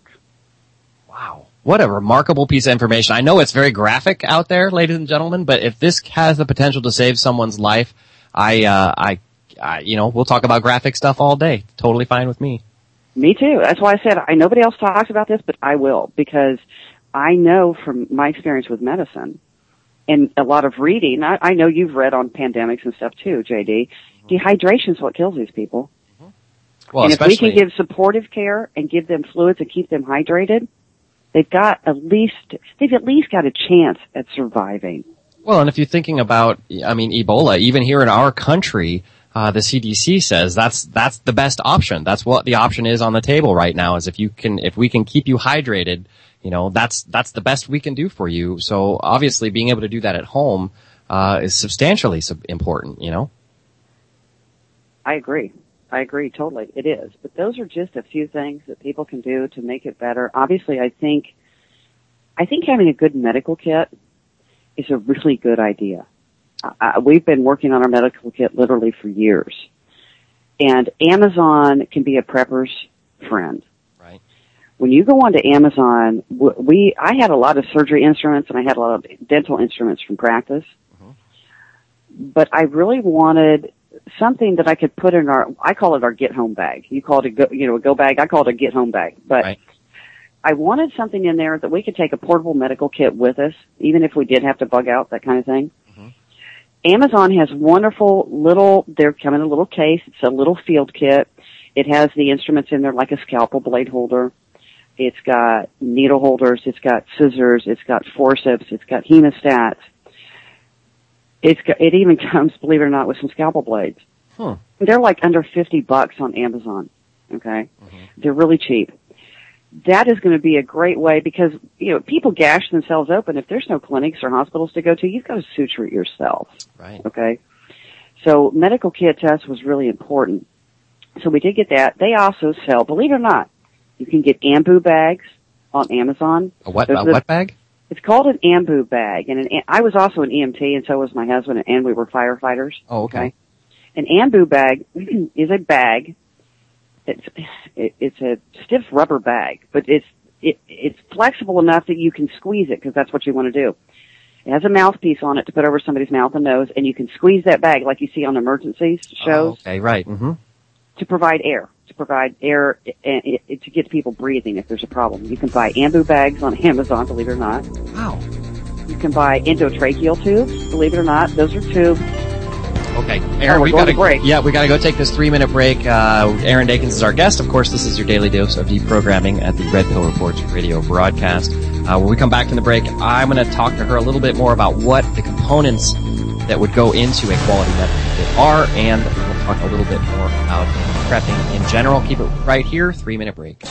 Wow. What a remarkable piece of information. I know it's very graphic out there, ladies and gentlemen, but if this has the potential to save someone's life, we'll talk about graphic stuff all day. Totally fine with me. Me too. That's why I said nobody else talks about this, but I will, because I know from my experience with medicine and a lot of reading, I know you've read on pandemics and stuff too, JD. Dehydration is what kills these people. Well, and if we can give supportive care and give them fluids and keep them hydrated, they've at least got a chance at surviving. Well, and if you're thinking about, Ebola, even here in our country, the CDC says that's the best option. That's what the option is on the table right now, is if we can keep you hydrated, that's the best we can do for you. So obviously being able to do that at home, is substantially important, I agree totally. It is. But those are just a few things that people can do to make it better. Obviously, I think having a good medical kit is a really good idea. We've been working on our medical kit literally for years. And Amazon can be a prepper's friend. Right. When you go onto Amazon, I had a lot of surgery instruments and I had a lot of dental instruments from practice. But I really wanted something that I could put in I call it our get home bag. You call it a go bag. I call it a get home bag. But right. I wanted something in there that we could take a portable medical kit with us, even if we did have to bug out, that kind of thing. Amazon has wonderful they come in a little case. It's a little field kit. It has the instruments in there like a scalpel blade holder. It's got needle holders. It's got scissors. It's got forceps. It's got hemostats. It even comes, believe it or not, with some scalpel blades. They're like under $50 on Amazon. Okay? They're really cheap. That is going to be a great way because, people gash themselves open. If there's no clinics or hospitals to go to, you've got to suture it yourself. Right. Okay? So medical kit to us was really important. So we did get that. They also sell, believe it or not, you can get Ambu bags on Amazon. A what bag? It's called an Ambu bag. And I was also an EMT and so was my husband, and we were firefighters. Oh, okay. An Ambu bag is a bag. It's a stiff rubber bag, but it's flexible enough that you can squeeze it because that's what you want to do. It has a mouthpiece on it to put over somebody's mouth and nose, and you can squeeze that bag like you see on emergencies shows. Oh, okay, right. To provide air to get people breathing if there's a problem. You can buy Ambu bags on Amazon, believe it or not. Wow. You can buy endotracheal tubes, believe it or not. Those are tubes. Okay, Aaron, we got to break. Yeah, we got to go take this 3-minute break. Aaron Dakins is our guest. Of course, this is your daily dose of deprogramming at the Red Pill Reports radio broadcast. When we come back from the break, I'm going to talk to her a little bit more about what the components that would go into a quality medical kit are, and we'll talk a little bit more about prepping in general. Keep it right here. 3-minute break.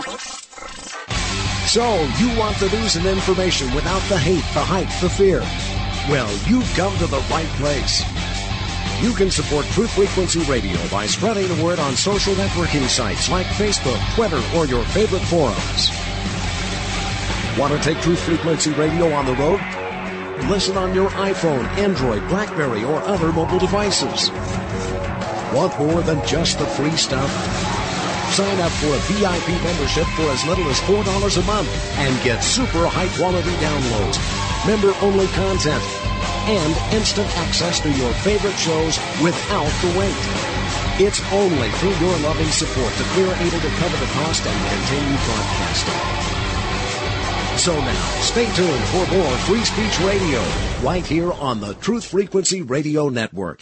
So, you want the news and information without the hate, the hype, the fear? Well, you've come to the right place. You can support Truth Frequency Radio by spreading the word on social networking sites like Facebook, Twitter, or your favorite forums. Want to take Truth Frequency Radio on the road? Listen on your iPhone, Android, BlackBerry, or other mobile devices. Want more than just the free stuff? Sign up for a VIP membership for as little as $4 a month and get super high-quality downloads, member-only content, and instant access to your favorite shows without the wait. It's only through your loving support that we're able to cover the cost and continue broadcasting. So now, stay tuned for more Free Speech Radio right here on the Truth Frequency Radio Network.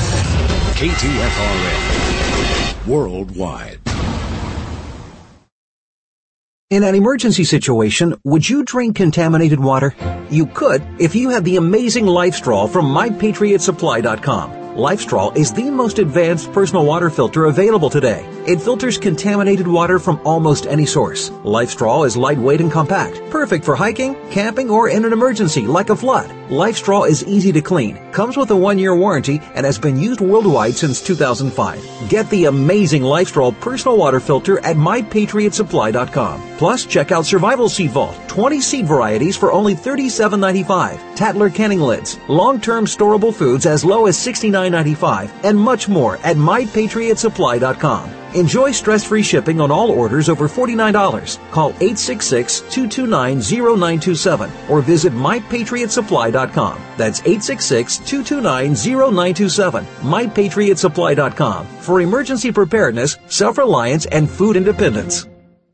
KTFRN. Worldwide. In an emergency situation, would you drink contaminated water? You could if you had the amazing LifeStraw from MyPatriotSupply.com. LifeStraw is the most advanced personal water filter available today. It filters contaminated water from almost any source. LifeStraw is lightweight and compact, perfect for hiking, camping, or in an emergency like a flood. LifeStraw is easy to clean, comes with a 1-year warranty, and has been used worldwide since 2005. Get the amazing LifeStraw personal water filter at MyPatriotSupply.com. Plus, check out Survival Seed Vault, 20 seed varieties for only $37.95. Tatler canning lids, long-term storable foods as low as $69.95, and much more at MyPatriotSupply.com. Enjoy stress-free shipping on all orders over $49. Call 866-229-0927 or visit mypatriotsupply.com. That's 866-229-0927. mypatriotsupply.com for emergency preparedness, self-reliance, and food independence.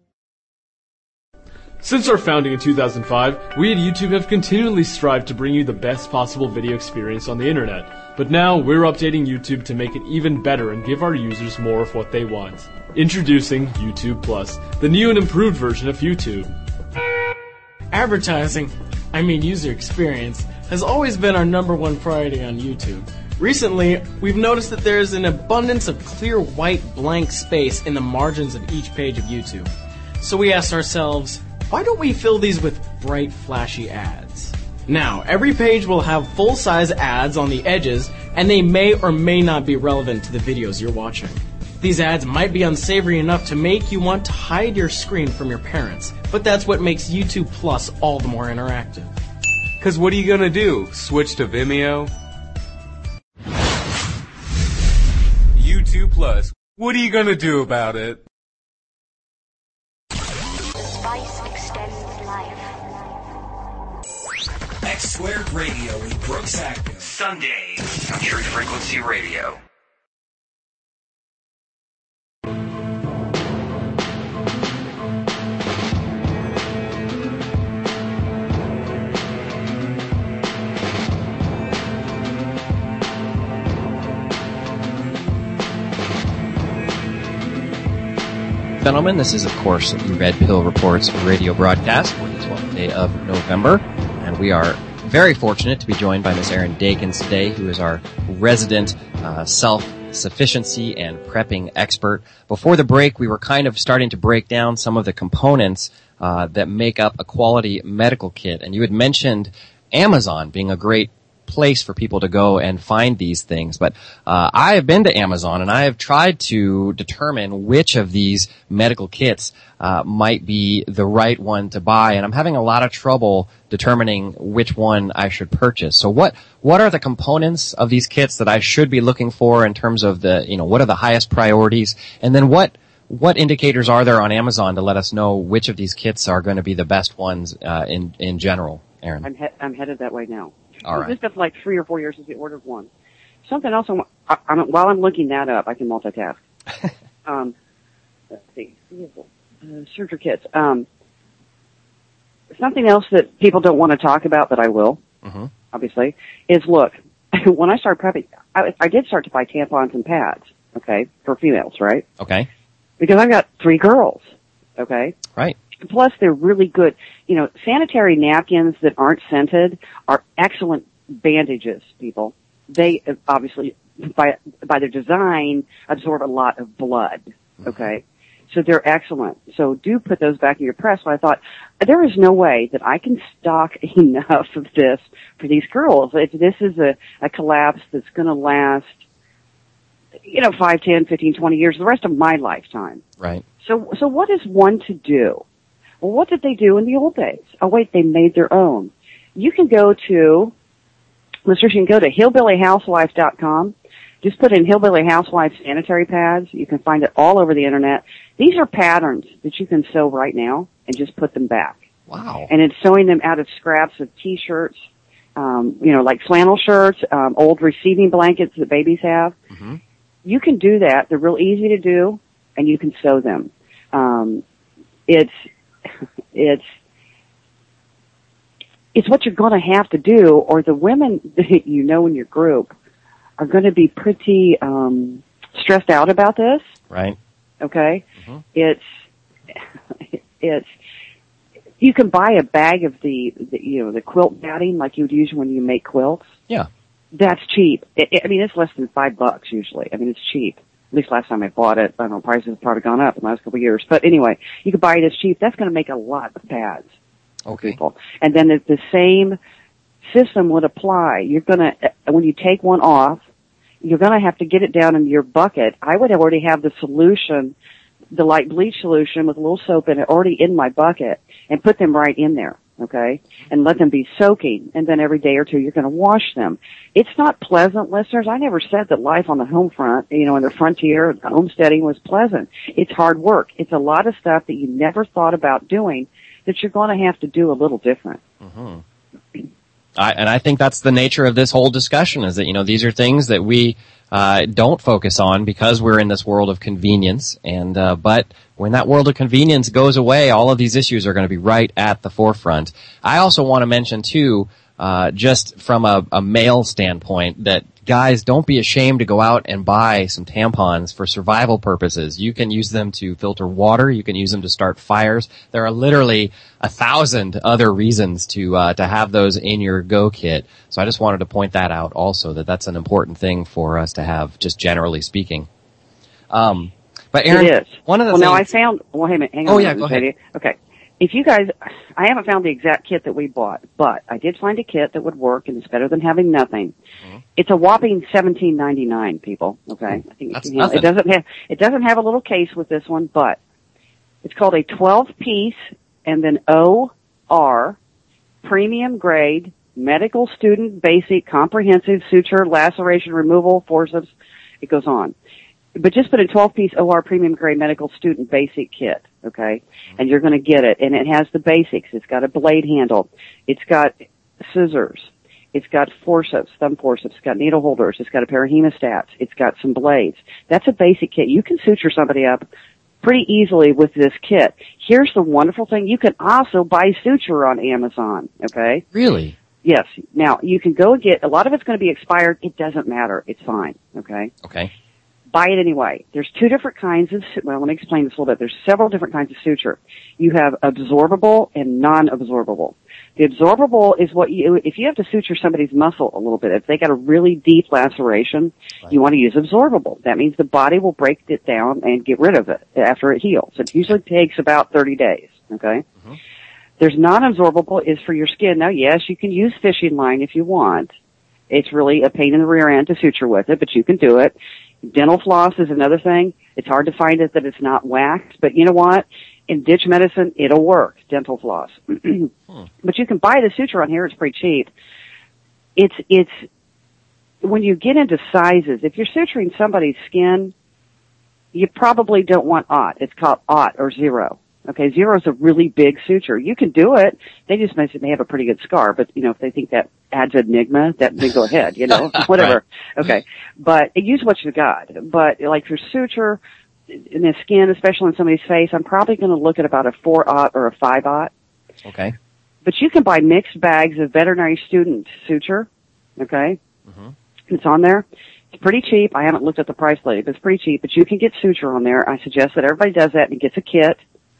Since our founding in 2005, we at YouTube have continually strived to bring you the best possible video experience on the internet. But now we're updating YouTube to make it even better and give our users more of what they want. Introducing YouTube Plus, the new and improved version of YouTube. Advertising, user experience, has always been our #1 priority on YouTube. Recently, we've noticed that there's an abundance of clear white blank space in the margins of each page of YouTube. So we asked ourselves, why don't we fill these with bright, flashy ads? Now, every page will have full-size ads on the edges, and they may or may not be relevant to the videos you're watching. These ads might be unsavory enough to make you want to hide your screen from your parents, but that's what makes YouTube Plus all the more interactive. 'Cause what are you gonna do? Switch to Vimeo? YouTube Plus. What are you gonna do about it? X Squared Radio with Brooks Active. Sundays on Truth Frequency Radio. Gentlemen, this is, of course, the Red Pill Reports radio broadcast for the 12th day of November, and we are very fortunate to be joined by Ms. Erin Dakins today, who is our resident self-sufficiency and prepping expert. Before the break, we were kind of starting to break down some of the components that make up a quality medical kit, and you had mentioned Amazon being a great place for people to go and find these things. But I have been to Amazon and I have tried to determine which of these medical kits might be the right one to buy, and I'm having a lot of trouble determining which one I should purchase. So what are the components of these kits that I should be looking for in terms of what are the highest priorities, and then what indicators are there on Amazon to let us know which of these kits are going to be the best ones in general, Erin? I'm headed that way now. All right. It's been like 3 or 4 years since we ordered one. Something else, while I'm looking that up, I can multitask. Let's see. Surgery kits. Something else that people don't want to talk about, but I will, obviously, is look, when I started prepping, I did start to buy tampons and pads, okay, for females, right? Okay. Because I've got 3 girls, okay? Right. Plus, they're really good. Sanitary napkins that aren't scented are excellent bandages, people. They obviously, by their design, absorb a lot of blood, okay? So they're excellent. So do put those back in your press. So I thought, there is no way that I can stock enough of this for these girls. This is a collapse that's going to last, 5, 10, 15, 20 years, the rest of my lifetime. Right. So what is one to do? Well, what did they do in the old days? Oh, wait, they made their own. You can go to, listeners, you can go to hillbillyhousewives.com. Just put in Hillbilly Housewives sanitary pads. You can find it all over the internet. These are patterns that you can sew right now and just put them back. Wow. And it's sewing them out of scraps of T-shirts, like flannel shirts, old receiving blankets that babies have. Mm-hmm. You can do that. They're real easy to do, and you can sew them. It's what you're going to have to do, or the women that you know in your group are going to be pretty stressed out about this. Right. Okay. Mm-hmm. It's you can buy a bag of the quilt matting like you would use when you make quilts. Yeah. That's cheap. It's less than $5 usually. It's cheap. At least last time I bought it. I don't know, prices have probably gone up in the last couple of years. But anyway, you can buy it as cheap. That's going to make a lot of pads. Okay. People. And then the same system would apply. You're going to, when you take one off, you're going to have to get it down in your bucket. I would already have the solution, the light bleach solution with a little soap in it already in my bucket, and put them right in there. okay? And let them be soaking, and then every day or two you're going to wash them. It's not pleasant, listeners. I never said that life on the home front, in the frontier, homesteading was pleasant. It's hard work. It's a lot of stuff that you never thought about doing that you're going to have to do a little different. Mm-hmm. And I think that's the nature of this whole discussion, is that, these are things that we don't focus on because we're in this world of convenience. And but when that world of convenience goes away, all of these issues are going to be right at the forefront. I also want to mention, too, just from a male standpoint, that guys, don't be ashamed to go out and buy some tampons for survival purposes. You can use them to filter water. You can use them to start fires. There are literally 1,000 other reasons to have those in your go kit. So I just wanted to point that out also, that's an important thing for us to have, just generally speaking. But Aaron, it is. One of the things... now I found, hang on. Oh yeah, go ahead. Okay. If you guys, I haven't found the exact kit that we bought, but I did find a kit that would work, and it's better than having nothing. Mm-hmm. It's a whopping $17.99, people. Okay, I think that's nothing. It doesn't have a little case with this one, but it's called a 12-piece and then OR premium grade medical student basic comprehensive suture laceration removal forceps. It goes on. But just put a 12-piece OR premium grade medical student basic kit, okay? And you're going to get it. And it has the basics. It's got a blade handle. It's got scissors. It's got forceps, thumb forceps. It's got needle holders. It's got a pair of hemostats. It's got some blades. That's a basic kit. You can suture somebody up pretty easily with this kit. Here's the wonderful thing. You can also buy suture on Amazon, okay? Really? Yes. Now, you can go and get, a lot of it's going to be expired. It doesn't matter. It's fine, okay? Okay. Buy it anyway. There's two different kinds of, let me explain this a little bit. There's several different kinds of suture. You have absorbable and non-absorbable. The absorbable is if you have to suture somebody's muscle a little bit, if they got a really deep laceration, right, you want to use absorbable. That means the body will break it down and get rid of it after it heals. It usually takes about 30 days, okay? Mm-hmm. There's non-absorbable is for your skin. Now, yes, you can use fishing line if you want. It's really a pain in the rear end to suture with it, but you can do it. Dental floss is another thing. It's hard to find it that it's not waxed, but you know what? In ditch medicine, it'll work, dental floss. But you can buy the suture on here. It's pretty cheap. It's, when you get into sizes, if you're suturing somebody's skin, you probably don't want aught. It's called aught or zero. Okay, zero is a really big suture. You can do it. They just may have a pretty good scar, but if they think that adds enigma, that they go ahead, whatever. Right. Okay. But use what you got. But like for suture in the skin, especially in somebody's face, I'm probably going to look at about a 4-aught or a 5-aught. Okay. But you can buy mixed bags of veterinary student suture. Okay. Mm-hmm. It's on there. It's pretty cheap. I haven't looked at the price lately, but it's pretty cheap. But you can get suture on there. I suggest that everybody does that and gets a kit.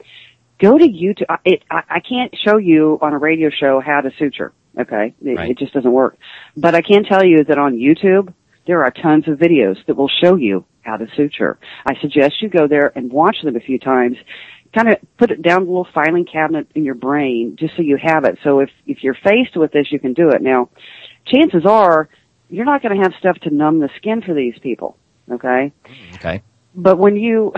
Go to YouTube. I can't show you on a radio show how to suture. Okay. It just doesn't work. But I can tell you that on YouTube, there are tons of videos that will show you how to suture. I suggest you go there and watch them a few times. Kind of put it down in a little filing cabinet in your brain just so you have it. So if you're faced with this, you can do it. Now, chances are you're not going to have stuff to numb the skin for these people. Okay. Okay. But when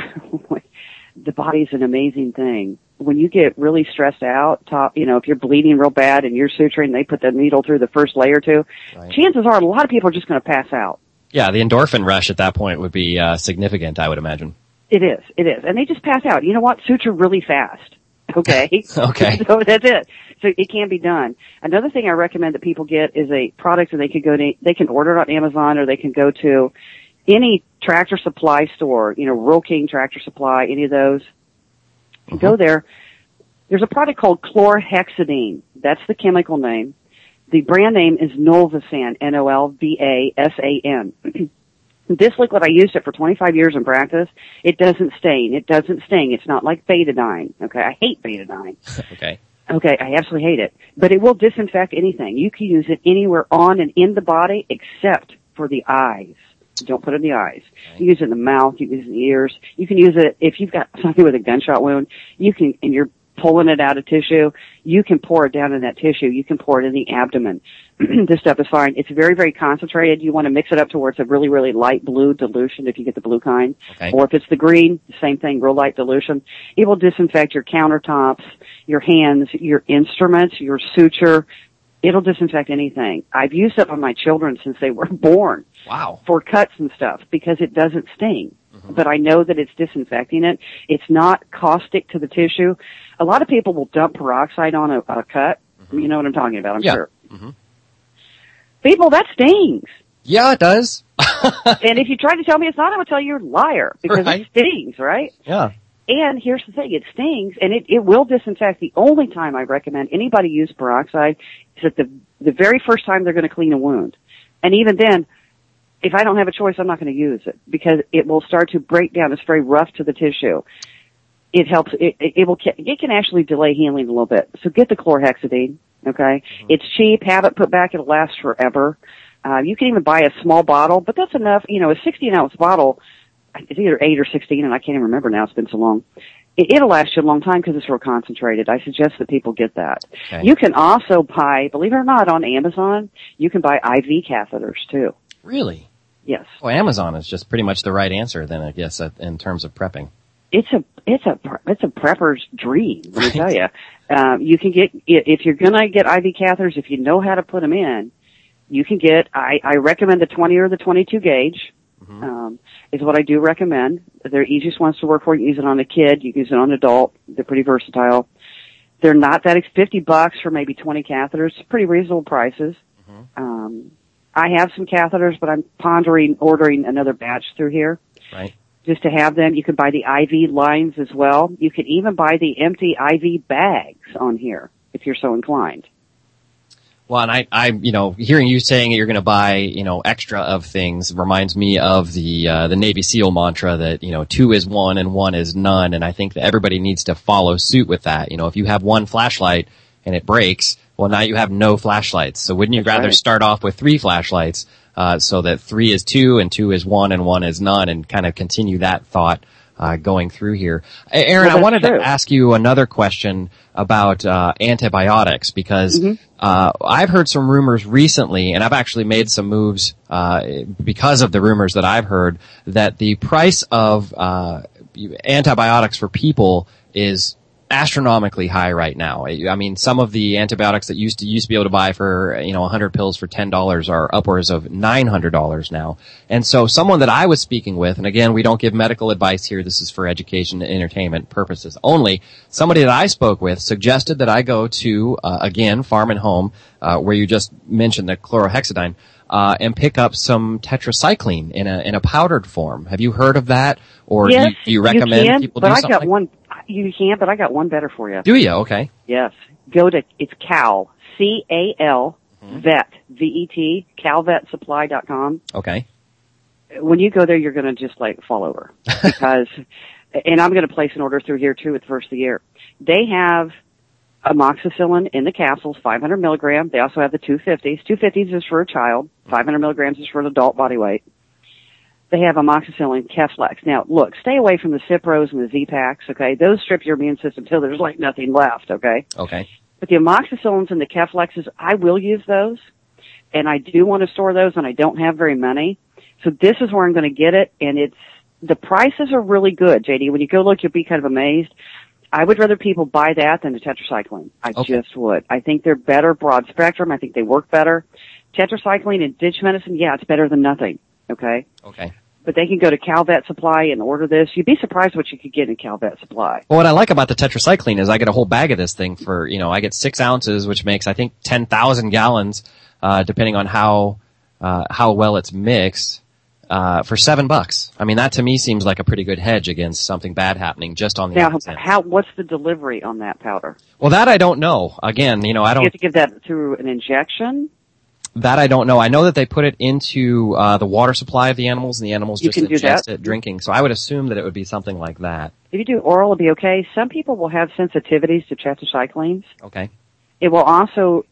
the body's an amazing thing. When you get really stressed out, if you're bleeding real bad and you're suturing, they put the needle through the first layer too, chances are a lot of people are just going to pass out. Yeah, the endorphin rush at that point would be significant, I would imagine. It is. And they just pass out. You know what? Suture really fast. Okay? Okay. So that's it. So it can be done. Another thing I recommend that people get is a product that they can order it on Amazon, or they can go to any Tractor Supply store, Rural King Tractor Supply, any of those. Mm-hmm. Go there. There's a product called chlorhexidine. That's the chemical name. The brand name is Nolvasan, Nolvasan. This liquid, I used it for 25 years in practice. It doesn't stain. It doesn't sting. It's not like betadine. Okay, I hate betadine. Okay, I absolutely hate it. But it will disinfect anything. You can use it anywhere on and in the body except for the eyes. Don't put it in the eyes. You use it in the mouth. You can use it in the ears. You can use it if you've got something with a gunshot wound. You can, and you're pulling it out of tissue, you can pour it down in that tissue. You can pour it in the abdomen. This stuff is fine. It's very, very concentrated. You want to mix it up to where it's a really, really light blue dilution if you get the blue kind. Okay. Or if it's the green, same thing, real light dilution. It will disinfect your countertops, your hands, your instruments, your suture. It'll disinfect anything. I've used it on my children since they were born. Wow. For cuts and stuff because it doesn't sting. But I know that it's disinfecting it. It's not caustic to the tissue. A lot of people will dump peroxide on a cut. You know what I'm talking about, I'm sure. People, that stings. Yeah, it does. And if you try to tell me it's not, I would tell you you're a liar because it stings, right? Yeah. And here's the thing, it stings and it will disinfect. The only time I recommend anybody use peroxide is at the very first time they're going to clean a wound. And even then, if I don't have a choice, I'm not going to use it because it will start to break down. It's very rough to the tissue. It helps, it can actually delay healing a little bit. So get the chlorhexidine, okay? It's cheap, have it put back, it'll last forever. You can even buy a small bottle, but that's enough, you know, a 16-ounce bottle, it's either 8 or 16, and I can't even remember now, it's been so long. It'll last you a long time because it's real concentrated. I suggest that people get that. Okay. You can also buy, believe it or not, on Amazon, you can buy IV catheters too. Really? Yes. Well, Amazon is just pretty much the right answer then, I guess, in terms of prepping. It's a prepper's dream, let me tell you. You can get, if you're gonna get IV catheters, if you know how to put them in, you can get, I recommend the 20 or the 22 gauge, is what I do recommend. They're easiest ones to work for. You can use it on a kid, you can use it on an adult. They're pretty versatile. They're not that $50 for maybe 20 catheters. Pretty reasonable prices. I have some catheters, but I'm pondering ordering another batch through here. Right. Just to have them. You can buy the IV lines as well. You can even buy the empty IV bags on here if you're so inclined. Well, and I, you know, hearing you saying that you're going to buy, you know, extra of things reminds me of the Navy SEAL mantra that, you know, 2 is 1 and 1 is none. And I think that everybody needs to follow suit with that. You know, if you have one flashlight and it breaks, well, now you have no flashlights. So wouldn't you rather start off with 3 flashlights, so that 3 is 2 and 2 is 1 and 1 is none, and kind of continue that thought, going through here. Aaron, I wanted to ask you another question about, antibiotics because, I've heard some rumors recently, and I've actually made some moves, because of the rumors that I've heard, that the price of, antibiotics for people is astronomically high right now. I mean, some of the antibiotics that used to be able to buy for, you know, 100 pills for $10 are upwards of $900 now. And so someone that I was speaking with, and again, we don't give medical advice here, this is for education and entertainment purposes only, somebody that I spoke with suggested that I go to, again, Farm and Home, where you just mentioned the chlorhexidine, and pick up some tetracycline in a powdered form. Have you heard of that? Or yes, do you recommend people do something? You can, but I got one better for you. Do you? Okay. Yes. Go to, it's Cal, C-A-L, Vet, V-E-T, calvetsupply.com. Okay. When you go there, you're going to just like fall over because, and I'm going to place an order through here too at the first of the year. They have amoxicillin in the capsules, 500 milligram. They also have the 250s. 250s is for a child. 500 milligrams is for an adult body weight. They have amoxicillin, Keflex. Now, look, stay away from the Cipros and the Z-Packs, okay? Those strip your immune system till there's like nothing left, okay? Okay. But the amoxicillins and the Keflexes, I will use those, and I do want to store those, and I don't have very many. So this is where I'm going to get it, and the prices are really good, JD. When you go look, you'll be kind of amazed. I would rather people buy that than the tetracycline. I just would. I think they're better broad spectrum. I think they work better. Tetracycline and ditch medicine, yeah, it's better than nothing, okay? Okay. But they can go to Calvet Supply and order this. You'd be surprised what you could get in Calvet Supply. Well, what I like about the tetracycline is I get a whole bag of this thing for, you know, I get 6 ounces, which makes, I think, 10,000 gallons, depending on how well it's mixed, for $7. I mean, that to me seems like a pretty good hedge against something bad happening just on the Now, what's the delivery on that powder? Well, that I don't know. Again, you know, I don't. You have to give that through an injection? That I don't know. I know that they put it into the water supply of the animals, and the animals just ingest it drinking. So I would assume that it would be something like that. If you do oral, it'll be okay. Some people will have sensitivities to tetracyclines. Okay. It will also,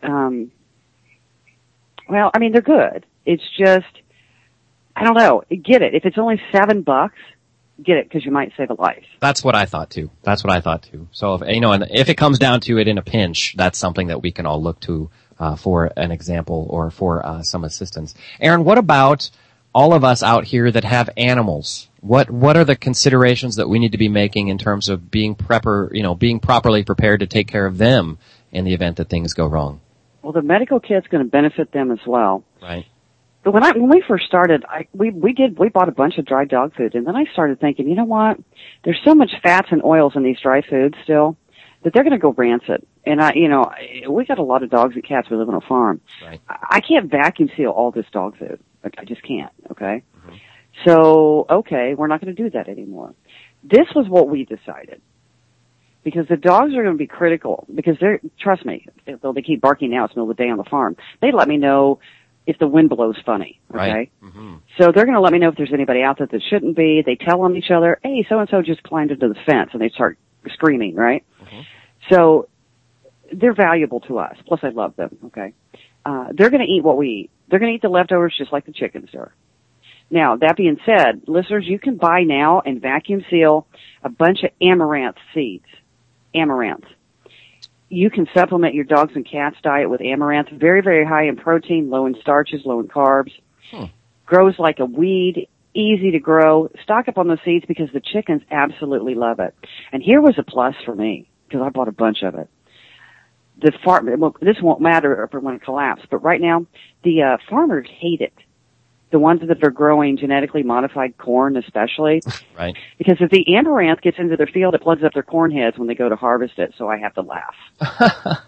well, I mean, they're good. It's just, I don't know. Get it. If it's only $7, get it because you might save a life. That's what I thought too. So if, and if it comes down to it in a pinch, that's something that we can all look to, for an example or for, some assistance. Aaron, what about all of us out here that have animals? What are the considerations that we need to be making in terms of being properly prepared to take care of them in the event that things go wrong? Well, the medical kit's going to benefit them as well. Right. But when we first started, we bought a bunch of dry dog food, and then I started thinking, you know what? There's so much fats and oils in these dry foods still that they're going to go rancid. And we got a lot of dogs and cats. We live on a farm. Right. I can't vacuum seal all this dog food. I just can't. Okay. Mm-hmm. So, we're not going to do that anymore. This was what we decided. Because the dogs are going to be critical. Because trust me, though they keep barking now, it's the middle of the day on the farm. They let me know if the wind blows funny. Okay. Right. Mm-hmm. So they're going to let me know if there's anybody out there that shouldn't be. They tell on each other, hey, so-and-so just climbed into the fence, and they start screaming, right? Mm-hmm. So they're valuable to us. Plus I love them. Okay. They're going to eat what we eat. They're going to eat the leftovers just like the chickens are. Now, that being said, listeners, you can buy now and vacuum seal a bunch of amaranth seeds. Amaranth. You can supplement your dogs and cats' diet with amaranth. Very, very high in protein, low in starches, low in carbs. Grows like a weed, easy to grow. Stock up on those seeds because the chickens absolutely love it. And here was a plus for me because I bought a bunch of it. The farm, well, this won't matter for when it collapses, but right now the farmers hate it. The ones that are growing genetically modified corn especially. Right. Because if the amaranth gets into their field, it plugs up their corn heads when they go to harvest it, so I have to laugh.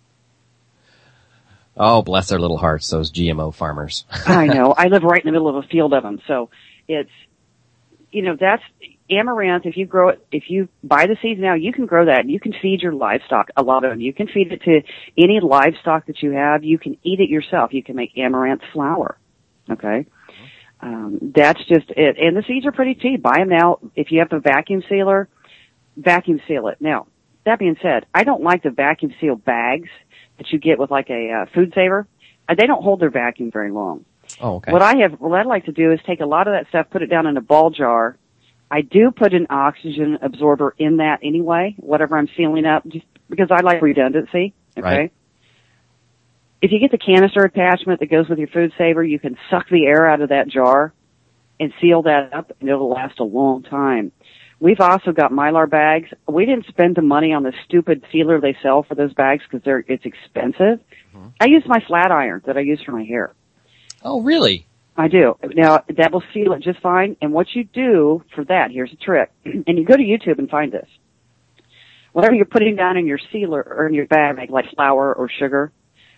Oh, bless their little hearts, those GMO farmers. I know. I live right in the middle of a field of them, so it's, that's amaranth. If you grow it, if you buy the seeds now, you can grow that and you can feed your livestock, a lot of them. You can feed it to any livestock that you have. You can eat it yourself. You can make amaranth flour. Okay. That's just it. And the seeds are pretty cheap. Buy them now. If you have a vacuum sealer, vacuum seal it. Now, that being said, I don't like the vacuum seal bags that you get with like a food saver. They don't hold their vacuum very long. Oh, okay. What I like to do is take a lot of that stuff, put it down in a ball jar. I do put an oxygen absorber in that anyway, whatever I'm sealing up, just because I like redundancy. Okay. Right. If you get the canister attachment that goes with your food saver, you can suck the air out of that jar and seal that up, and it'll last a long time. We've also got Mylar bags. We didn't spend the money on the stupid sealer they sell for those bags because it's expensive. Mm-hmm. I use my flat iron that I use for my hair. Oh, really? I do. Now, that will seal it just fine. And what you do for that, here's a trick. And you go to YouTube and find this. Whatever you're putting down in your sealer or in your bag, like flour or sugar,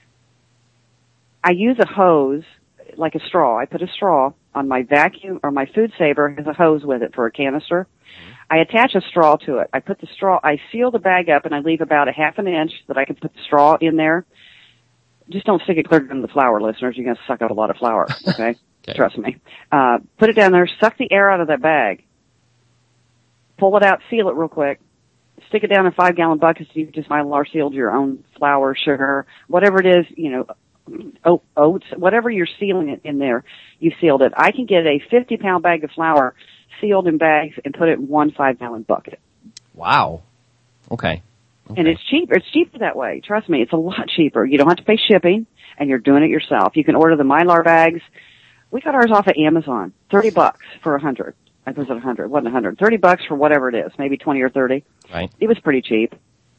I use a hose, like a straw. I put a straw on my vacuum, or my food saver has a hose with it for a canister. I attach a straw to it. I seal the bag up and I leave about a half an inch that I can put the straw in there. Just don't stick it clear in the flour, listeners. You're going to suck out a lot of flour, okay? Okay. Trust me. Put it down there, suck the air out of that bag. Pull it out, seal it real quick. Stick it down in 5-gallon buckets. You just Mylar sealed your own flour, sugar, whatever it is, oats, whatever you're sealing it in there, you sealed it. I can get a 50-pound bag of flour sealed in bags and put it in 1 5-gallon bucket. Wow. Okay. And it's cheaper. It's cheaper that way. Trust me, it's a lot cheaper. You don't have to pay shipping, and you're doing it yourself. You can order the Mylar bags. We got ours off of Amazon. $30 for 100. I was at 100. Wasn't 100. $30 for whatever it is. Maybe 20 or 30. Right. It was pretty cheap.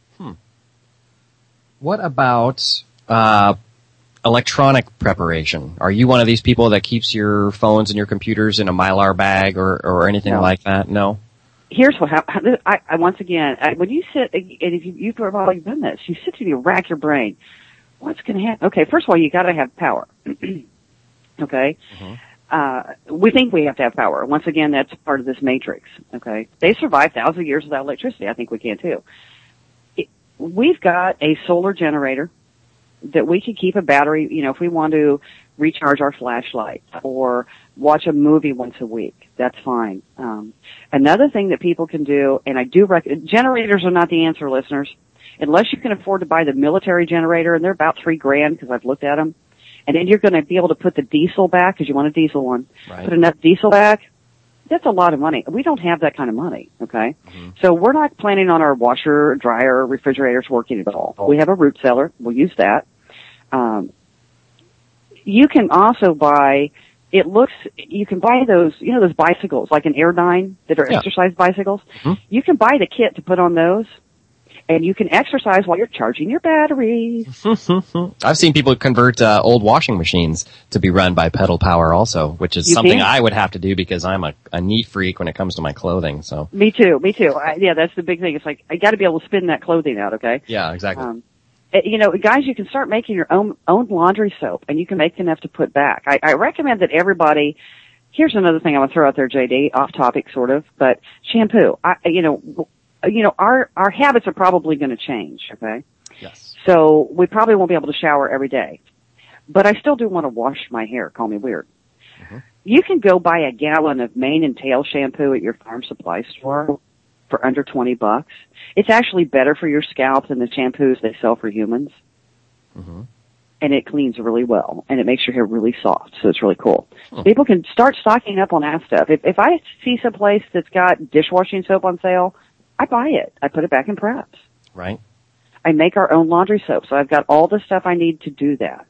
What about electronic preparation? Are you one of these people that keeps your phones and your computers in a Mylar bag or anything like that? No? Here's what happens. Once again, when you sit, and if you've probably done this, you sit and you rack your brain. What's going to happen? Okay, first of all, you got to have power. Okay? Mm-hmm. We think we have to have power. Once again, that's part of this matrix. Okay? They survived thousands of years without electricity. I think we can too. We've got a solar generator that we can keep a battery, if we want to recharge our flashlight or watch a movie once a week, that's fine. Another thing that people can do, and I do recommend, generators are not the answer, listeners, unless you can afford to buy the military generator, and they're about $3,000 because I've looked at them. And then you're going to be able to put the diesel back because you want a diesel one. Right. Put enough diesel back. That's a lot of money. We don't have that kind of money, okay? So we're not planning on our washer, dryer, refrigerators working at all. We have a root cellar. We'll use that. You can also buy, you can buy those, those bicycles, like an Airdyne that are exercise bicycles. You can buy the kit to put on those, and you can exercise while you're charging your batteries. I've seen people convert old washing machines to be run by pedal power also, which is something I would have to do because I'm a neat freak when it comes to my clothing. So Me too. That's the big thing. It's like, I got to be able to spin that clothing out, okay? Yeah, exactly. Guys, you can start making your own laundry soap, and you can make enough to put back. I recommend that everybody. Here's another thing I want to throw out there, JD, off topic sort of, but shampoo. Our habits are probably going to change, okay? Yes. So we probably won't be able to shower every day. But I still do want to wash my hair. Call me weird. You can go buy a gallon of mane and tail shampoo at your farm supply store for under $20. It's actually better for your scalp than the shampoos they sell for humans. And it cleans really well, and it makes your hair really soft, so it's really cool. People can start stocking up on that stuff. If I see some place that's got dishwashing soap on sale, I buy it. I put it back in preps. Right. I make our own laundry soap, so I've got all the stuff I need to do that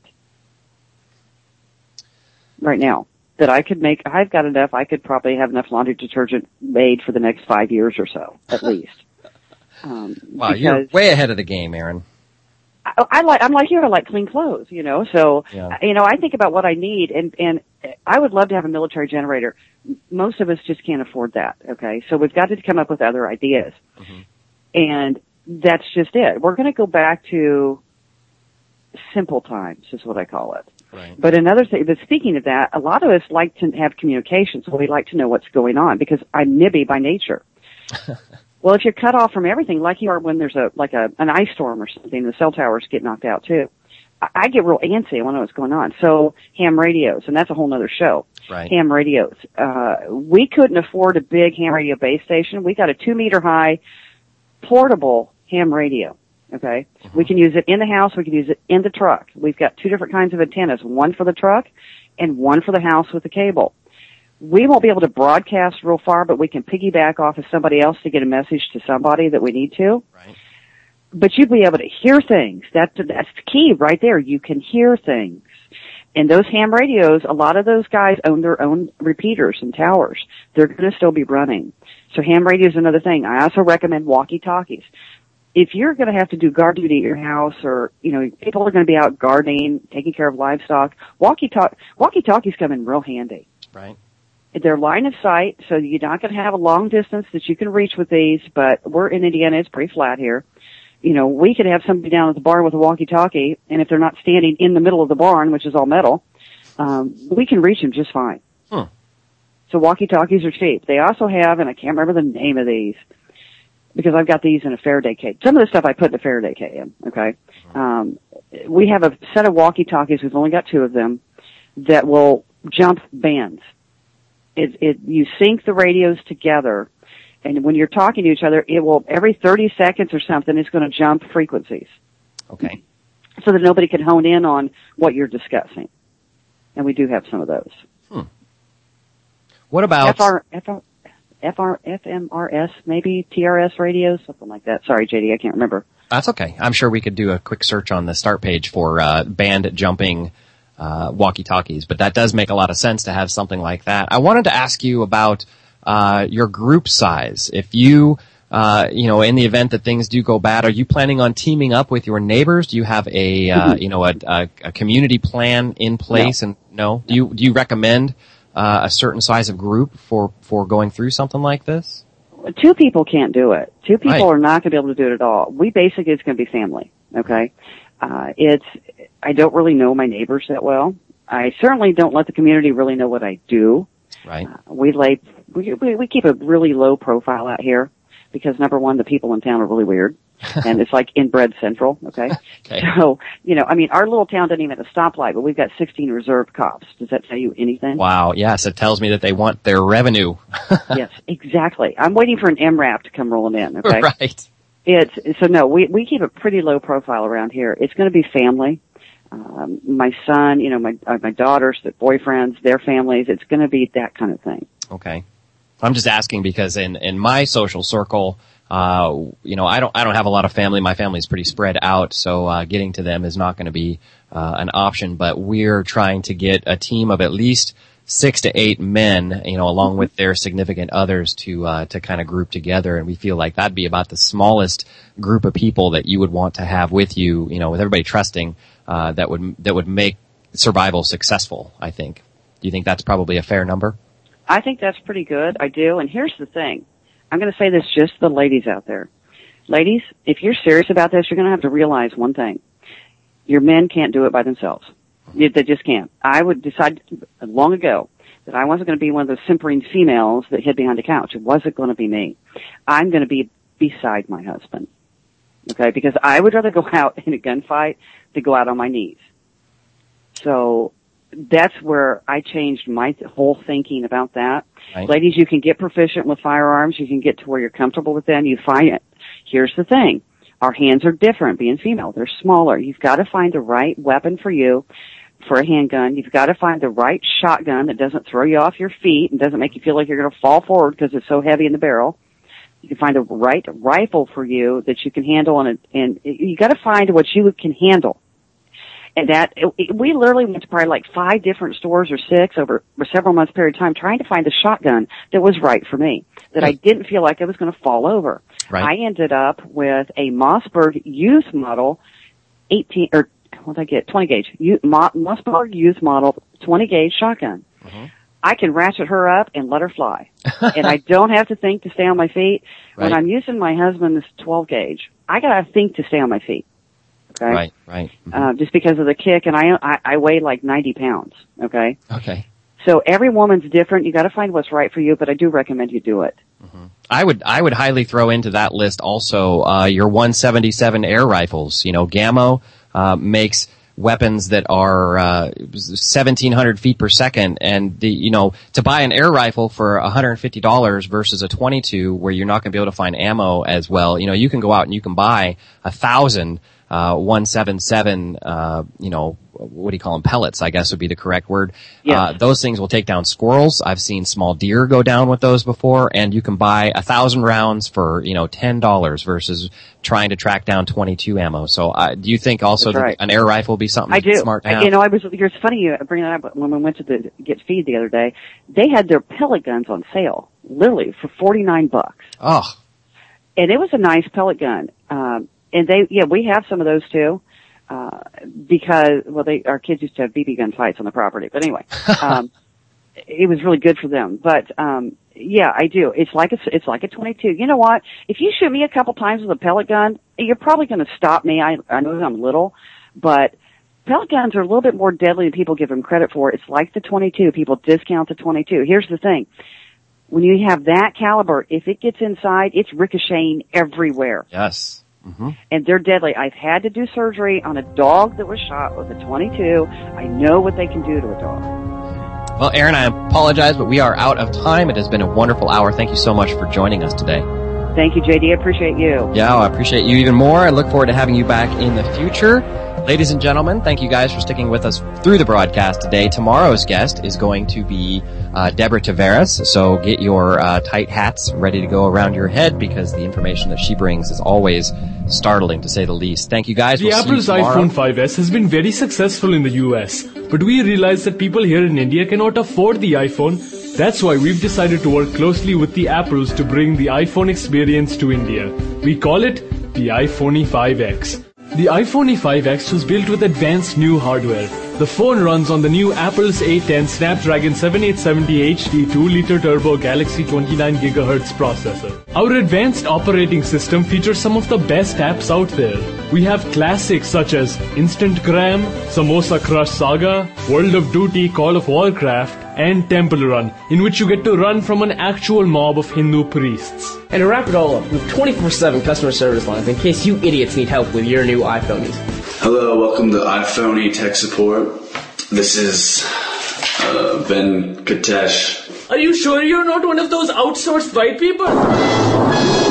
right now. That I could make, I've got enough, I could probably have enough laundry detergent made for the next 5 years or so, at least. Wow, you're way ahead of the game, Aaron. I'm like you, I like clean clothes, so, I think about what I need, and I would love to have a military generator. Most of us just can't afford that, okay? So we've got to come up with other ideas. And that's just it. We're going to go back to simple times, is what I call it. Right. But another thing, but speaking of that, a lot of us like to have communication, so we like to know what's going on, because I'm nibby by nature. Well, if you're cut off from everything, like you are when there's an ice storm or something, the cell towers get knocked out too. I get real antsy. I want to know what's going on. So ham radios, and that's a whole nother show. Right. Ham radios. We couldn't afford a big ham radio base station. We got a 2-meter high portable ham radio. Okay. We can use it in the house. We can use it in the truck. We've got 2 different kinds of antennas, one for the truck and one for the house with the cable. We won't be able to broadcast real far, but we can piggyback off of somebody else to get a message to somebody that we need to. Right. But you'd be able to hear things. That's the key right there. You can hear things. And those ham radios, a lot of those guys own their own repeaters and towers. They're going to still be running. So ham radio is another thing. I also recommend walkie-talkies. If you're going to have to do guard duty at your house, or, people are going to be out gardening, taking care of livestock, walkie-talkies come in real handy. Right. They're line of sight, so you're not going to have a long distance that you can reach with these, but we're in Indiana, it's pretty flat here. We could have somebody down at the barn with a walkie-talkie, and if they're not standing in the middle of the barn, which is all metal, we can reach them just fine. So walkie-talkies are cheap. They also have, and I can't remember the name of these, because I've got these in a Faraday cage. Some of the stuff I put in a Faraday cage in, okay? We have a set of walkie-talkies, we've only got 2 of them, that will jump bands. You sync the radios together, and when you're talking to each other, it will, every 30 seconds or something, it's going to jump frequencies. Okay. So that nobody can hone in on what you're discussing. And we do have some of those. What about FMRS, maybe TRS radios, something like that. Sorry, JD, I can't remember. That's okay. I'm sure we could do a quick search on the start page for band jumping walkie-talkies, but that does make a lot of sense to have something like that. I wanted to ask you about your group size. If you, in the event that things do go bad, are you planning on teaming up with your neighbors? Do you have a community plan in place? No. Do you recommend a certain size of group for going through something like this? 2 people can't do it. 2 people are not going to be able to do it at all. It's going to be family. Okay. I don't really know my neighbors that well. I certainly don't let the community really know what I do. Right. We keep a really low profile out here because, number one, the people in town are really weird. And it's like inbred central, okay? So, our little town doesn't even have a stoplight, but we've got 16 reserve cops. Does that tell you anything? Wow, yes, it tells me that they want their revenue. Yes, exactly. I'm waiting for an MRAP to come rolling in, okay? Right. We keep a pretty low profile around here. It's going to be family. My son, my daughters, their boyfriends, their families. It's going to be that kind of thing. Okay. I'm just asking because in my social circle, you know, I don't have a lot of family. My family's pretty spread out, so getting to them is not going to be an option. But we're trying to get a team of at least 6 to 8 men, you know, along with their significant others to kind of group together. And we feel like that'd be about the smallest group of people that you would want to have with you, you know, with everybody trusting, that would make survival successful, I think. Do you think that's probably a fair number? I think that's pretty good. I do. And here's the thing. I'm going to say this just to the ladies out there. Ladies, if you're serious about this, you're going to have to realize one thing. Your men can't do it by themselves. They just can't. I would decide long ago that I wasn't going to be one of those simpering females that hid behind a couch. It wasn't going to be me. I'm going to be beside my husband. Okay? Because I would rather go out in a gunfight than go out on my knees. So that's where I changed my whole thinking about that. Right. Ladies, you can get proficient with firearms. You can get to where you're comfortable with them. You find it. Here's the thing. Our hands are different being female. They're smaller. You've got to find the right weapon for you for a handgun. You've got to find the right shotgun that doesn't throw you off your feet and doesn't make you feel like you're going to fall forward because it's so heavy in the barrel. You can find the right rifle for you that you can handle, and you got to find what you can handle. And we literally went to probably like 5 different stores or 6 over several months period of time trying to find a shotgun that was right for me, that I didn't feel like I was going to fall over. Right. I ended up with a Mossberg Youth Model 20 gauge, Mossberg Youth Model 20 gauge shotgun. Mm-hmm. I can ratchet her up and let her fly. And I don't have to think to stay on my feet. Right. When I'm using my husband's 12 gauge, I gotta think to stay on my feet. Okay? Right. Mm-hmm. Just because of the kick, and I weigh like 90 pounds. Okay. So every woman's different. You got to find what's right for you, but I do recommend you do it. Mm-hmm. I would highly throw into that list also your 177 air rifles. You know, Gammo makes weapons that are 1,700 feet per second, and to buy an air rifle for $150 versus a 22, where you're not going to be able to find ammo as well. You know, you can go out and you can buy 1,000. 177, what do you call them? Pellets, I guess would be the correct word. Yeah. Those things will take down squirrels. I've seen small deer go down with those before, and you can buy 1,000 rounds for, $10 versus trying to track down 22 ammo. So, do you think also that an air rifle would be something smart to have? It's funny you bring that up. When we went to get feed the other day, they had their pellet guns on sale, literally for $49. Oh. And it was a nice pellet gun. And we have some of those too, because, our kids used to have BB gun fights on the property. But anyway, it was really good for them. But, I do. It's like a 22. You know what? If you shoot me a couple times with a pellet gun, you're probably going to stop me. I know I'm little, but pellet guns are a little bit more deadly than people give them credit for. It's like the 22. People discount the 22. Here's the thing. When you have that caliber, if it gets inside, it's ricocheting everywhere. Yes. Mm-hmm. And they're deadly. I've had to do surgery on a dog that was shot with a 22. I know what they can do to a dog. Well, Erin, I apologize, but we are out of time. It has been a wonderful hour. Thank you so much for joining us today. Thank you, JD. I appreciate you. Yeah, I appreciate you even more. I look forward to having you back in the future. Ladies and gentlemen, thank you guys for sticking with us through the broadcast today. Tomorrow's guest is going to be Deborah Tavares, so get your tight hats ready to go around your head, because the information that she brings is always startling, to say the least. Thank you guys. The Apple's iPhone 5S has been very successful in the US, but we realize that people here in India cannot afford the iPhone. That's why we've decided to work closely with the Apples to bring the iPhone experience to India. We call it the iPhone 5X. The iPhone 5X was built with advanced new hardware. The phone runs on the new Apple's A10 Snapdragon 7870 HD 2-liter turbo Galaxy 29GHz processor. Our advanced operating system features some of the best apps out there. We have classics such as Instantgram, Samosa Crush Saga, World of Duty, Call of Warcraft, and Temple Run, in which you get to run from an actual mob of Hindu priests. And to wrap it all up, we have 24/7 customer service lines in case you idiots need help with your new iPhonies. Hello, welcome to iPhone Tech Support. This is Ben Katesh. Are you sure you're not one of those outsourced white people?